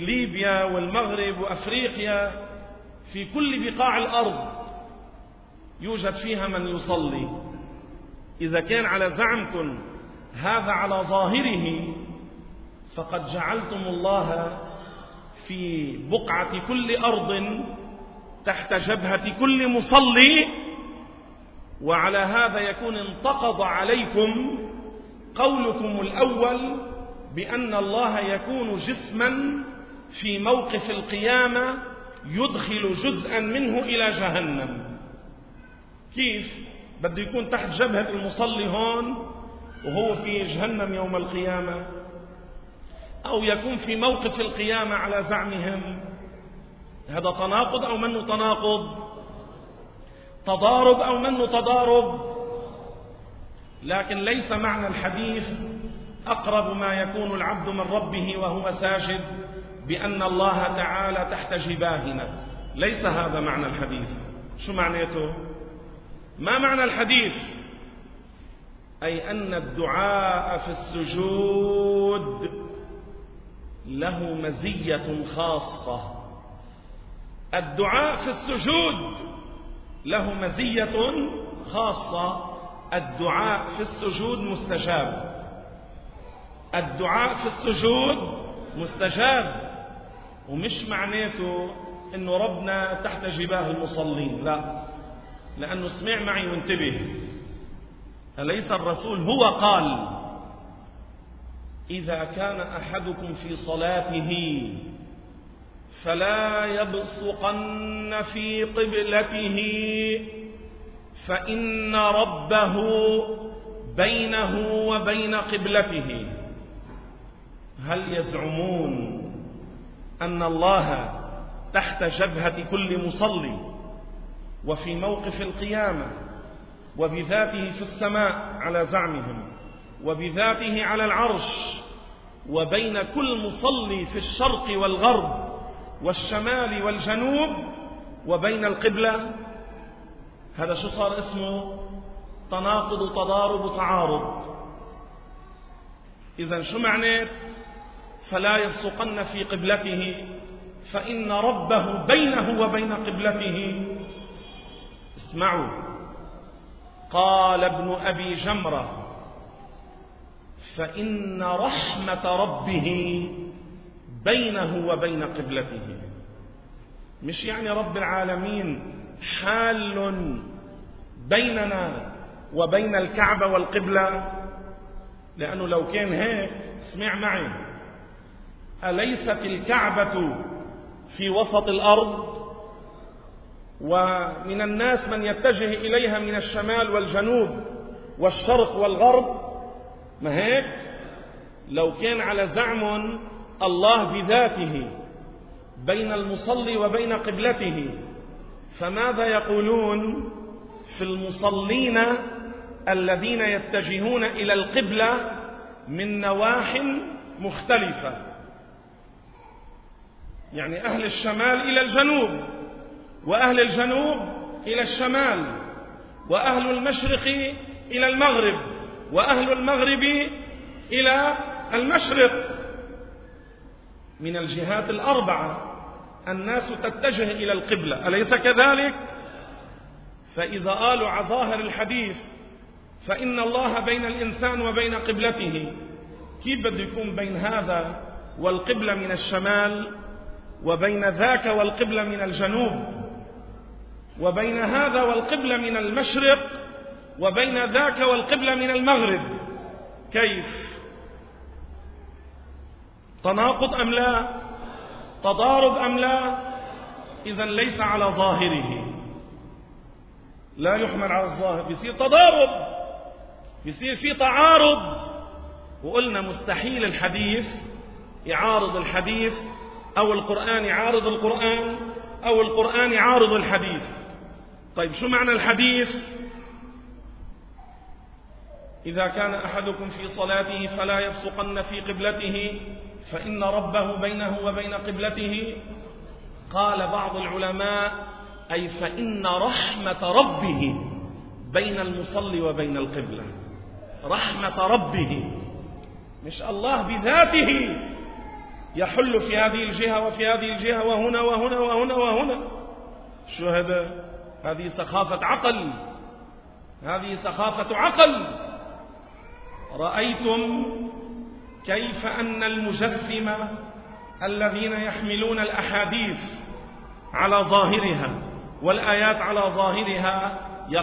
Speaker 1: وبليبيا والمغرب وأفريقيا، في كل بقاع الأرض يوجد فيها من يصلي. إذا كان على زعمكم هذا على ظاهره فقد جعلتم الله في بقعة كل أرض تحت جبهة كل مصلي، وعلى هذا يكون انتقض عليكم قولكم الأول بأن الله يكون جسما في موقف القيامة يدخل جزءا منه إلى جهنم. كيف بده يكون تحت جبهة المصلي هون وهو في جهنم يوم القيامة؟ أو يكون في موقف القيامة على زعمهم. هذا تناقض أو منه تناقض؟ تضارب أو منه تضارب؟ لكن ليس معنى الحديث أقرب ما يكون العبد من ربه وهو ساجد بأن الله تعالى تحت جباهنا. ليس هذا معنى الحديث. شو معناته؟ ما معنى الحديث؟ أي أن الدعاء في السجود له مزية خاصة. الدعاء في السجود له مزية خاصة. الدعاء في السجود مستجاب. الدعاء في السجود مستجاب، ومش معناته انه ربنا تحت جباه المصلين، لا، لانه اسمع معي وانتبه. أليس الرسول هو قال: إذا كان أحدكم في صلاته فلا يبصقن في قبلته فإن ربه بينه وبين قبلته. هل يزعمون أن الله تحت جبهة كل مصلي وفي موقف القيامة وبذاته في السماء على زعمهم وبذاته على العرش وبين كل مصلي في الشرق والغرب والشمال والجنوب وبين القبلة؟ هذا شو صار اسمه؟ تناقض وتضارب وتعارض. إذن شو معنات فلا يبصقن في قبلته فإن ربه بينه وبين قبلته؟ اسمعوا، قال ابن أبي جمرة: فإن رحمة ربه بينه وبين قبلته. مش يعني رب العالمين حال بيننا وبين الكعبة والقبلة، لأنه لو كان هيك اسمع معي، أليست الكعبة في وسط الأرض ومن الناس من يتجه إليها من الشمال والجنوب والشرق والغرب؟ ما هيك؟ لو كان على زعم الله بذاته بين المصلي وبين قبلته، فماذا يقولون في المصلين الذين يتجهون إلى القبلة من نواح مختلفة؟ يعني أهل الشمال إلى الجنوب، وأهل الجنوب إلى الشمال، وأهل المشرق إلى المغرب، وأهل المغرب إلى المشرق. من الجهات الأربعة الناس تتجه إلى القبلة، أليس كذلك؟ فإذا قالوا على ظاهر الحديث فإن الله بين الإنسان وبين قبلته، كيف بده يكون بين هذا والقبلة من الشمال، وبين ذاك والقبلة من الجنوب، وبين هذا والقبلة من المشرق، وبين ذاك والقبلة من المغرب؟ كيف؟ تناقض أم لا؟ تضارب أم لا؟ إذن ليس على ظاهره، لا يحمل على الظاهر، بيصير تضارب، بيصير في تعارض. وقلنا مستحيل الحديث يعارض الحديث، أو القرآن يعارض القرآن، أو القرآن يعارض الحديث. طيب شو معنى الحديث؟ إذا كان أحدكم في صلاته فلا يبصقن في قبلته فإن ربه بينه وبين قبلته. قال بعض العلماء: أي فإن رحمة ربه بين المصلي وبين القبلة. رحمة ربه، مش الله بذاته يحل في هذه الجهة وفي هذه الجهة وهنا وهنا وهنا وهنا. شو هذا؟ هذه سخافة عقل، هذه سخافة عقل. رأيتم كيف أن المجسمة الذين يحملون الأحاديث على ظاهرها والآيات على ظاهرها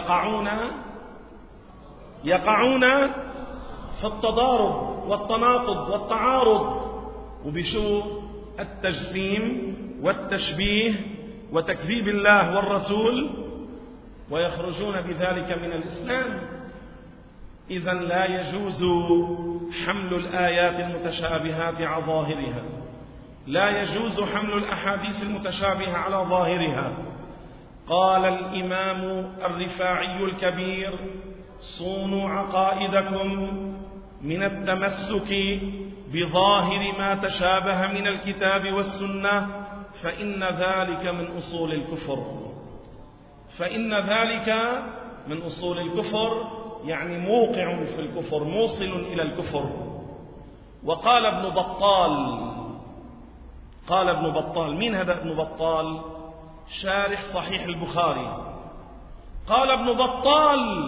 Speaker 1: يقعون في التضارب والتناقض والتعارض، وبشو؟ التجسيم والتشبيه وتكذيب الله والرسول، ويخرجون بذلك من الإسلام. إذن لا يجوز حمل الآيات المتشابهات على ظاهرها، لا يجوز حمل الأحاديث المتشابهة على ظاهرها. قال الإمام الرفاعي الكبير: صونوا عقائدكم من التمسك بظاهر ما تشابه من الكتاب والسنة، فإن ذلك من أصول الكفر. فإن ذلك من أصول الكفر، يعني موقع في الكفر، موصل إلى الكفر. وقال ابن بطال، قال ابن بطال، مين هذا ابن بطال؟ شارح صحيح البخاري. قال ابن بطال: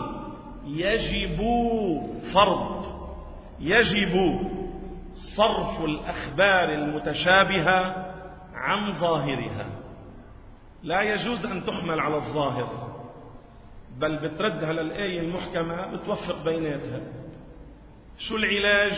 Speaker 1: يجب صرف الأخبار المتشابهة عن ظاهرها، لا يجوز أن تحمل على الظاهر، بل بتردها للآية المحكمة، بتوفق بيناتها. شو العلاج؟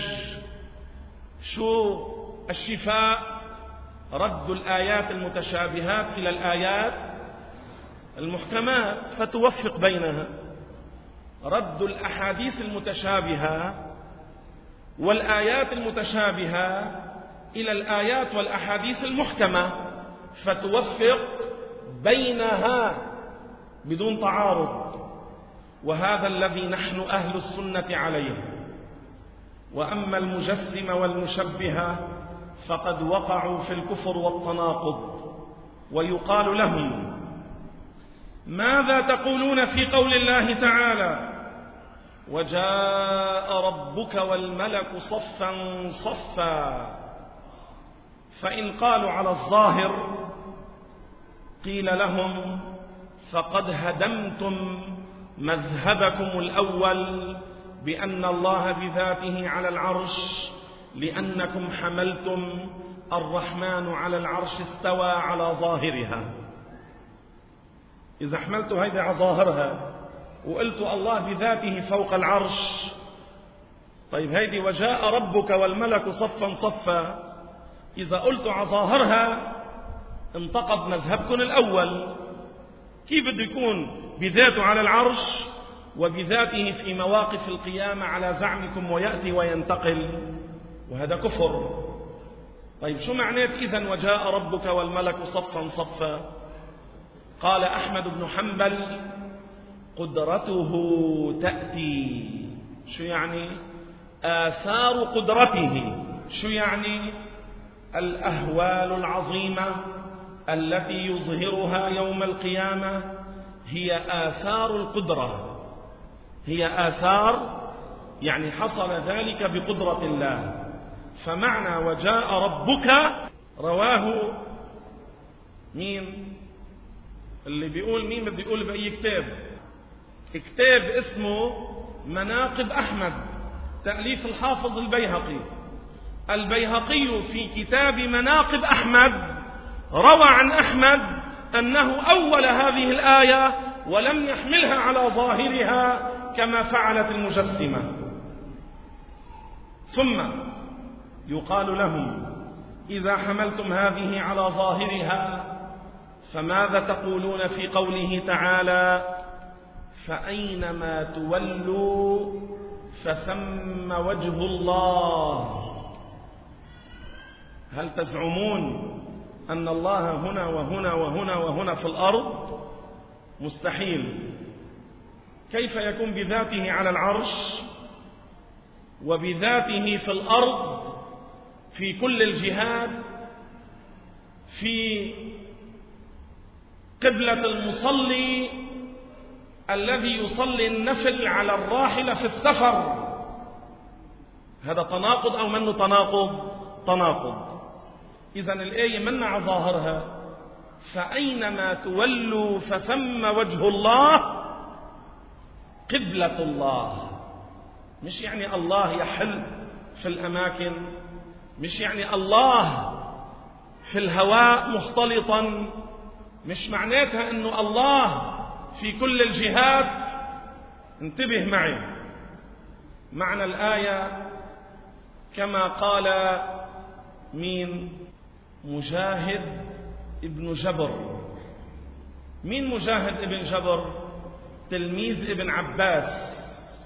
Speaker 1: شو الشفاء؟ رد الآيات المتشابهات إلى الآيات المحكمات فتوفق بينها، رد الأحاديث المتشابهة والآيات المتشابهة إلى الآيات والأحاديث المحكمة فتوفق بينها بدون تعارض. وهذا الذي نحن أهل السنة عليه. وأما المجسم والمشبهة فقد وقعوا في الكفر والتناقض. ويقال لهم: ماذا تقولون في قول الله تعالى: وجاء ربك والملك صفا صفا؟ فإن قالوا على الظاهر قيل لهم: فقد هدمتم مذهبكم الأول بأن الله بذاته على العرش، لأنكم حملتم الرحمن على العرش استوى على ظاهرها. إذا حملتوا هيدا على ظاهرها وقلتوا الله بذاته فوق العرش، طيب هيدي وجاء ربك والملك صفا صفا، إذا قلتوا على ظاهرها انتقض مذهبكم الأول. كيف بده يكون بذاته على العرش وبذاته في مواقف القيامة على زعمكم ويأتي وينتقل؟ وهذا كفر. طيب شو معنات إذن وجاء ربك والملك صفا صفا؟ قال أحمد بن حنبل: قدرته تأتي. شو يعني؟ آثار قدرته. شو يعني؟ الأهوال العظيمة التي يظهرها يوم القيامة هي آثار القدرة، هي آثار، يعني حصل ذلك بقدرة الله. فمعنى وجاء ربك رواه مين؟ اللي بيقول مين بده يقول بأي كتاب؟ كتاب اسمه مناقب أحمد، تأليف الحافظ البيهقي. البيهقي في كتاب مناقب أحمد روى عن أحمد أنه أول هذه الآية ولم يحملها على ظاهرها كما فعلت المجسمة. ثم يقال لهم: إذا حملتم هذه على ظاهرها فماذا تقولون في قوله تعالى: فأينما تولوا فثم وجه الله؟ هل تزعمون أن الله هنا وهنا وهنا وهنا في الأرض؟ مستحيل. كيف يكون بذاته على العرش وبذاته في الأرض في كل الجهات، في قبلة المصلي الذي يصلي النفل على الراحلة في السفر؟ هذا تناقض أو منه تناقض؟ تناقض. إذن الآية منع ظاهرها، فأينما تولوا فثم وجه الله قبلة الله. مش يعني الله يحل في الأماكن، مش يعني الله في الهواء مختلطا، مش معناتها أنه الله في كل الجهات. انتبه معي، معنى الآية كما قال مجاهد ابن جبر. مين مجاهد ابن جبر؟ تلميذ ابن عباس،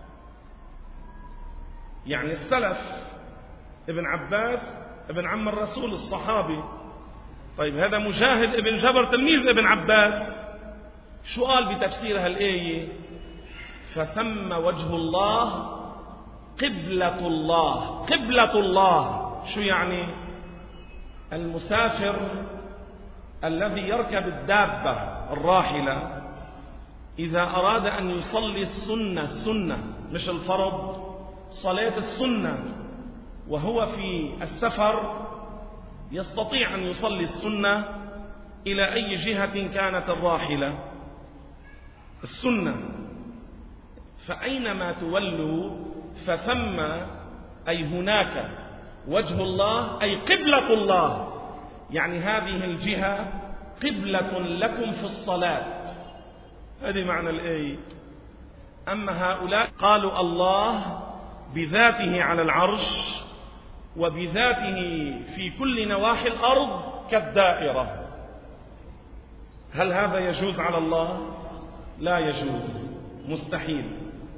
Speaker 1: يعني السلف. ابن عباس ابن عم الرسول الصحابي. طيب هذا مجاهد ابن جبر تلميذ ابن عباس، شو قال بتفسير هالآية؟ فثم وجه الله قبلة الله. قبلة الله شو يعني؟ المسافر الذي يركب الدابة الراحلة إذا أراد أن يصلي السنة مش الفرض، صلاة السنة وهو في السفر، يستطيع أن يصلي السنة إلى أي جهة كانت الراحلة السنة. فأينما تولوا فثم أي هناك وجه الله، أي قبلة الله، يعني هذه الجهة قبلة لكم في الصلاة. هذه معنى الآية. أما هؤلاء قالوا الله بذاته على العرش وبذاته في كل نواحي الأرض كالدائرة. هل هذا يجوز على الله؟ لا يجوز، مستحيل.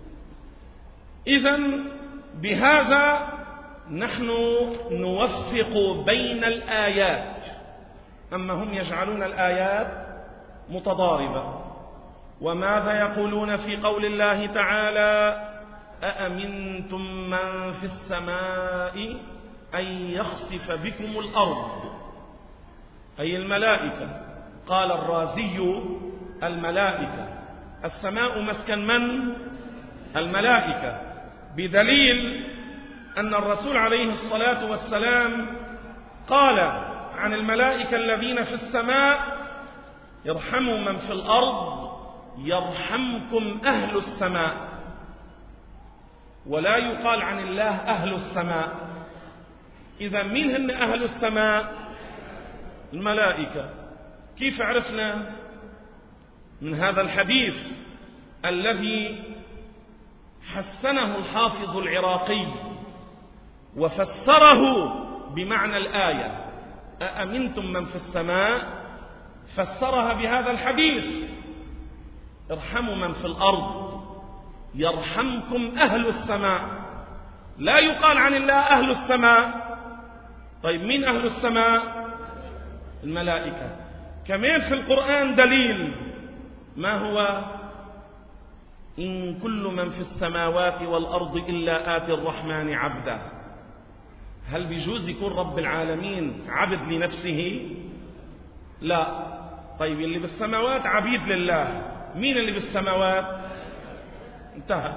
Speaker 1: إذن بهذا نحن نوفق بين الآيات. أما هم يجعلون الآيات متضاربة. وماذا يقولون في قول الله تعالى أأمنتم من في السماء أن يخسف بكم الأرض، أي الملائكة. قال الرازي الملائكة. السماء مسكن من؟ الملائكة، بدليل أن الرسول عليه الصلاة والسلام قال عن الملائكة الذين في السماء ارحموا من في الأرض يرحمكم أهل السماء، ولا يقال عن الله أهل السماء. إذا مين هن أهل السماء؟ الملائكة. كيف عرفنا؟ من هذا الحديث الذي حسنه الحافظ العراقي وفسره بمعنى الآية أأمنتم من في السماء، فسرها بهذا الحديث ارحموا من في الأرض يرحمكم أهل السماء. لا يقال عن الله أهل السماء. طيب مين أهل السماء؟ الملائكة. كمان في القرآن دليل، ما هو؟ إن كل من في السماوات والأرض إلا آتي الرحمن عبدا. هل بيجوز يكون رب العالمين عبد لنفسه؟ لا. طيب اللي بالسماوات عبيد لله. مين اللي بالسماوات؟ انتهى.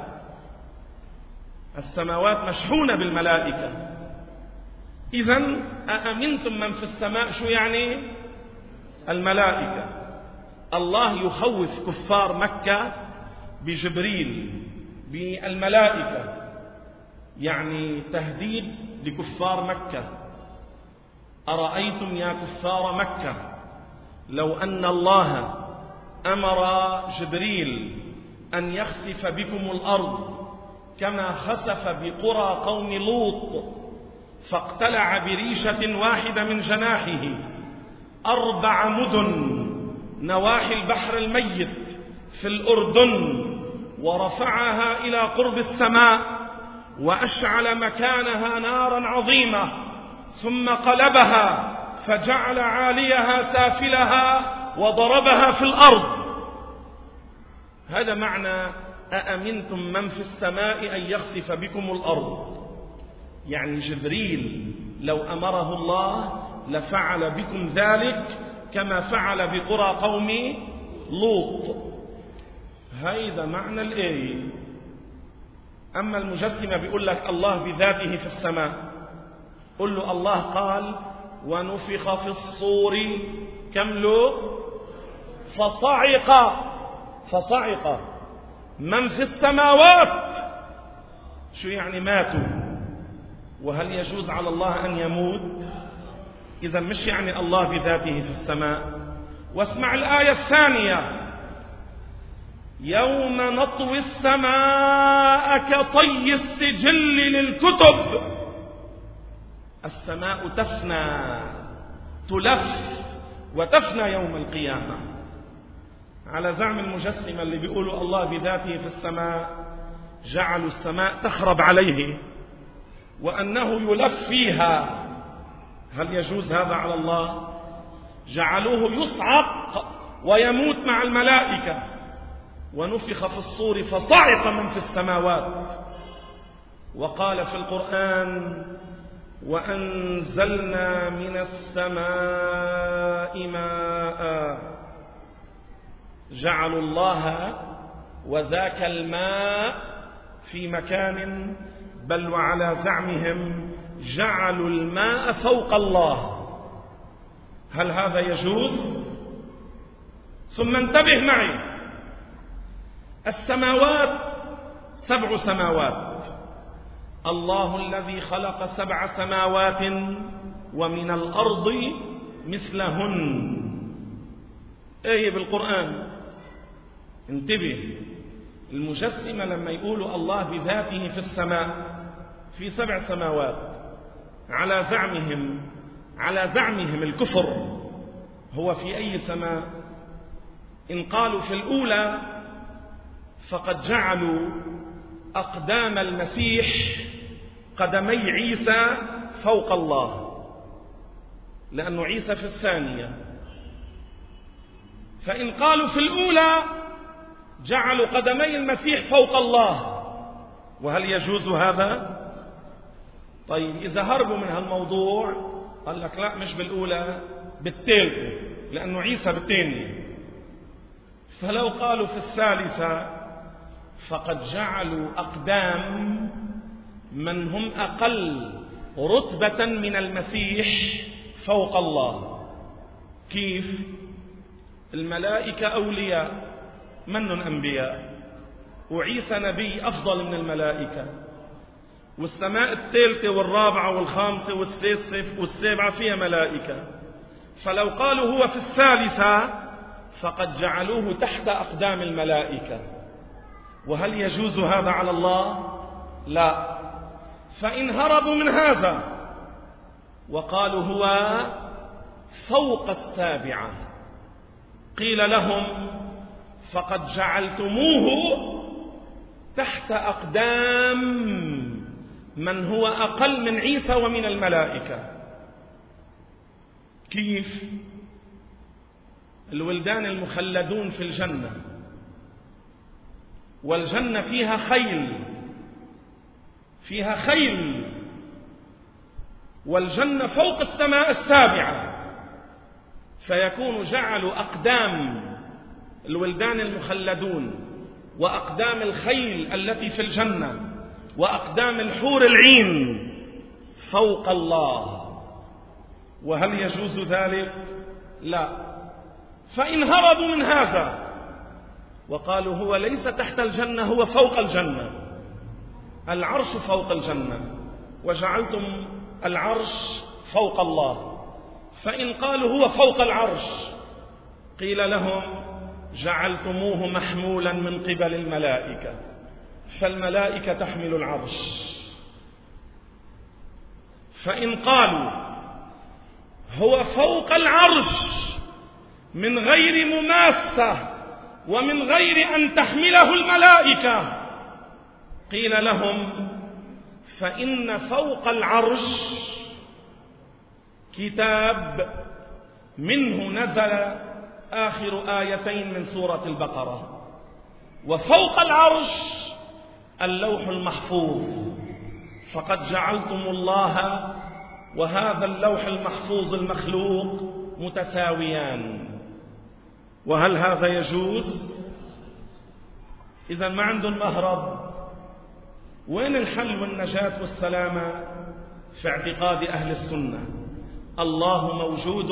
Speaker 1: السماوات مشحونة بالملائكة. إذن أأمنتم من في السماء شو يعني؟ الملائكة. الله يخوف كفار مكة بجبريل بالملائكة، يعني تهديد لكفار مكة. أرأيتم يا كفار مكة لو أن الله أمر جبريل أن يخسف بكم الأرض كما خسف بقرى قوم لوط، فاقتلع بريشة واحدة من جناحه 4 مدن نواحي البحر الميت في الأردن، ورفعها إلى قرب السماء وأشعل مكانها نارا عظيمة، ثم قلبها فجعل عاليها سافلها وضربها في الأرض. هذا معنى أأمنتم من في السماء أن يخسف بكم الأرض. يعني جبريل لو أمره الله لفعل بكم ذلك كما فعل بقرى قوم لوط. هذا معنى الآية. أما المجسمة بيقول لك الله بذاته في السماء، قل له الله قال ونفخ في الصور كملوا فصعق من في السماوات. شو يعني ماتوا؟ وهل يجوز على الله أن يموت؟ إذا مش يعني الله بذاته في السماء. واسمع الآية الثانية: يوم نطوي السماء كطي السجل للكتب. السماء تفنى، تلف وتفنى يوم القيامة. على زعم المجسمة اللي بيقولوا الله بذاته في السماء، جعلوا السماء تخرب عليه وأنه يلف فيها. هل يجوز هذا على الله؟ جعلوه يصعق ويموت مع الملائكة. ونفخ في الصور فصعق من في السماوات. وقال في القرآن: وأنزلنا من السماء ماء. جعلوا الله وذاك الماء في مكان، بل وعلى زعمهم جعلوا الماء فوق الله. هل هذا يجوز؟ ثم انتبه معي: السماوات 7 سماوات. الله الذي خلق 7 سماوات ومن الأرض مثلهن. ايه بالقرآن. انتبه، المجسمة لما يقولوا الله بذاته في السماء في 7 سماوات، على زعمهم الكفر هو في أي سماء؟ إن قالوا في الأولى فقد جعلوا أقدام المسيح قدمي عيسى فوق الله، لأنه عيسى في الثانية. فإن قالوا في الأولى جعلوا قدمي المسيح فوق الله. وهل يجوز هذا؟ طيب إذا هربوا من هالموضوع قال لك لا، مش بالأولى، بالثالثة، لأنه عيسى بالثانية. فلو قالوا في الثالثة فقد جعلوا أقدام من هم أقل رتبة من المسيح فوق الله. كيف؟ الملائكة أولياء منهم أنبياء، وعيسى نبي أفضل من الملائكة، والسماء الثالثة والرابعة والخامسة والسادسة والسابعة فيها ملائكة. فلو قالوا هو في الثالثة فقد جعلوه تحت أقدام الملائكة. وهل يجوز هذا على الله؟ لا. فإن هربوا من هذا وقالوا هو فوق السابعة، قيل لهم فقد جعلتموه تحت أقدام من هو أقل من عيسى ومن الملائكة. كيف؟ الولدان المخلدون في الجنة، والجنة فيها خيل، والجنة فوق السماء السابعة، فيكون جعلوا أقدام الولدان المخلدون وأقدام الخيل التي في الجنة وأقدام الحور العين فوق الله. وهل يجوز ذلك؟ لا. فإن هربوا من هذا وقالوا هو ليس تحت الجنة، هو فوق الجنة، العرش فوق الجنة، وجعلتم العرش فوق الله. فإن قالوا هو فوق العرش قيل لهم جعلتموه محمولا من قبل الملائكة، فالملائكة تحمل العرش. فإن قالوا هو فوق العرش من غير مماسة ومن غير أن تحمله الملائكة قيل لهم فإن فوق العرش كتاب منه نزل آخر آيتين من سورة البقرة، وفوق العرش اللوح المحفوظ، فقد جعلتم الله وهذا اللوح المحفوظ المخلوق متساويان. وهل هذا يجوز؟ إذا ما عندهم مهرب. وين الحل والنجاة والسلامة في اعتقاد أهل السنة؟ الله موجود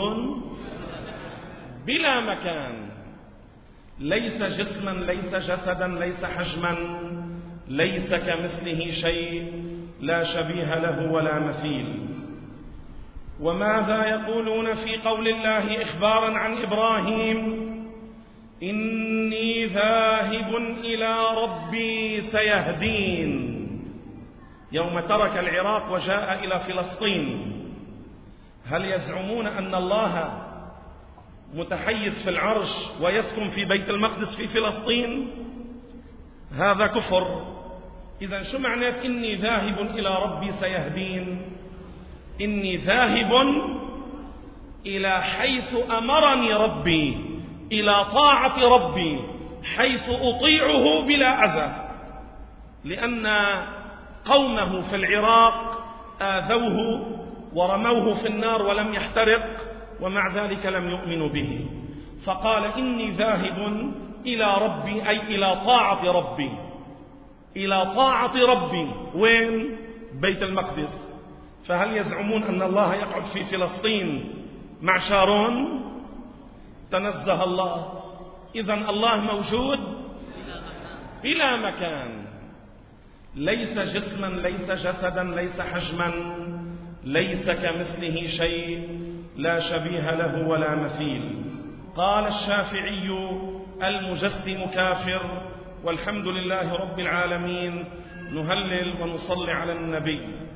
Speaker 1: بلا مكان، ليس جسما، ليس جسدا، ليس حجما، ليس كمثله شيء، لا شبيه له ولا مثيل. وماذا يقولون في قول الله إخبارا عن إبراهيم: إني ذاهب إلى ربي سيهدين، يوم ترك العراق وجاء إلى فلسطين؟ هل يزعمون أن الله متحيز في العرش ويسكن في بيت المقدس في فلسطين؟ هذا كفر. إذن شو معنات إني ذاهب إلى ربي سيهدين؟ إني ذاهب إلى حيث أمرني ربي، إلى طاعة ربي، حيث أطيعه بلا أذى، لأن قومه في العراق آذوه ورموه في النار ولم يحترق، ومع ذلك لم يؤمنوا به، فقال إني ذاهب إلى ربي، أي إلى طاعة ربي، إلى طاعة ربي. وين؟ بيت المقدس. فهل يزعمون أن الله يقعد في فلسطين مع شارون؟ تنزه الله. إذن الله موجود بلا مكان، ليس جسما، ليس جسدا، ليس حجما، ليس كمثله شيء، لا شبيه له ولا مثيل. قال الشافعي: المجسم كافر. والحمد لله رب العالمين. نهلل ونصلي على النبي.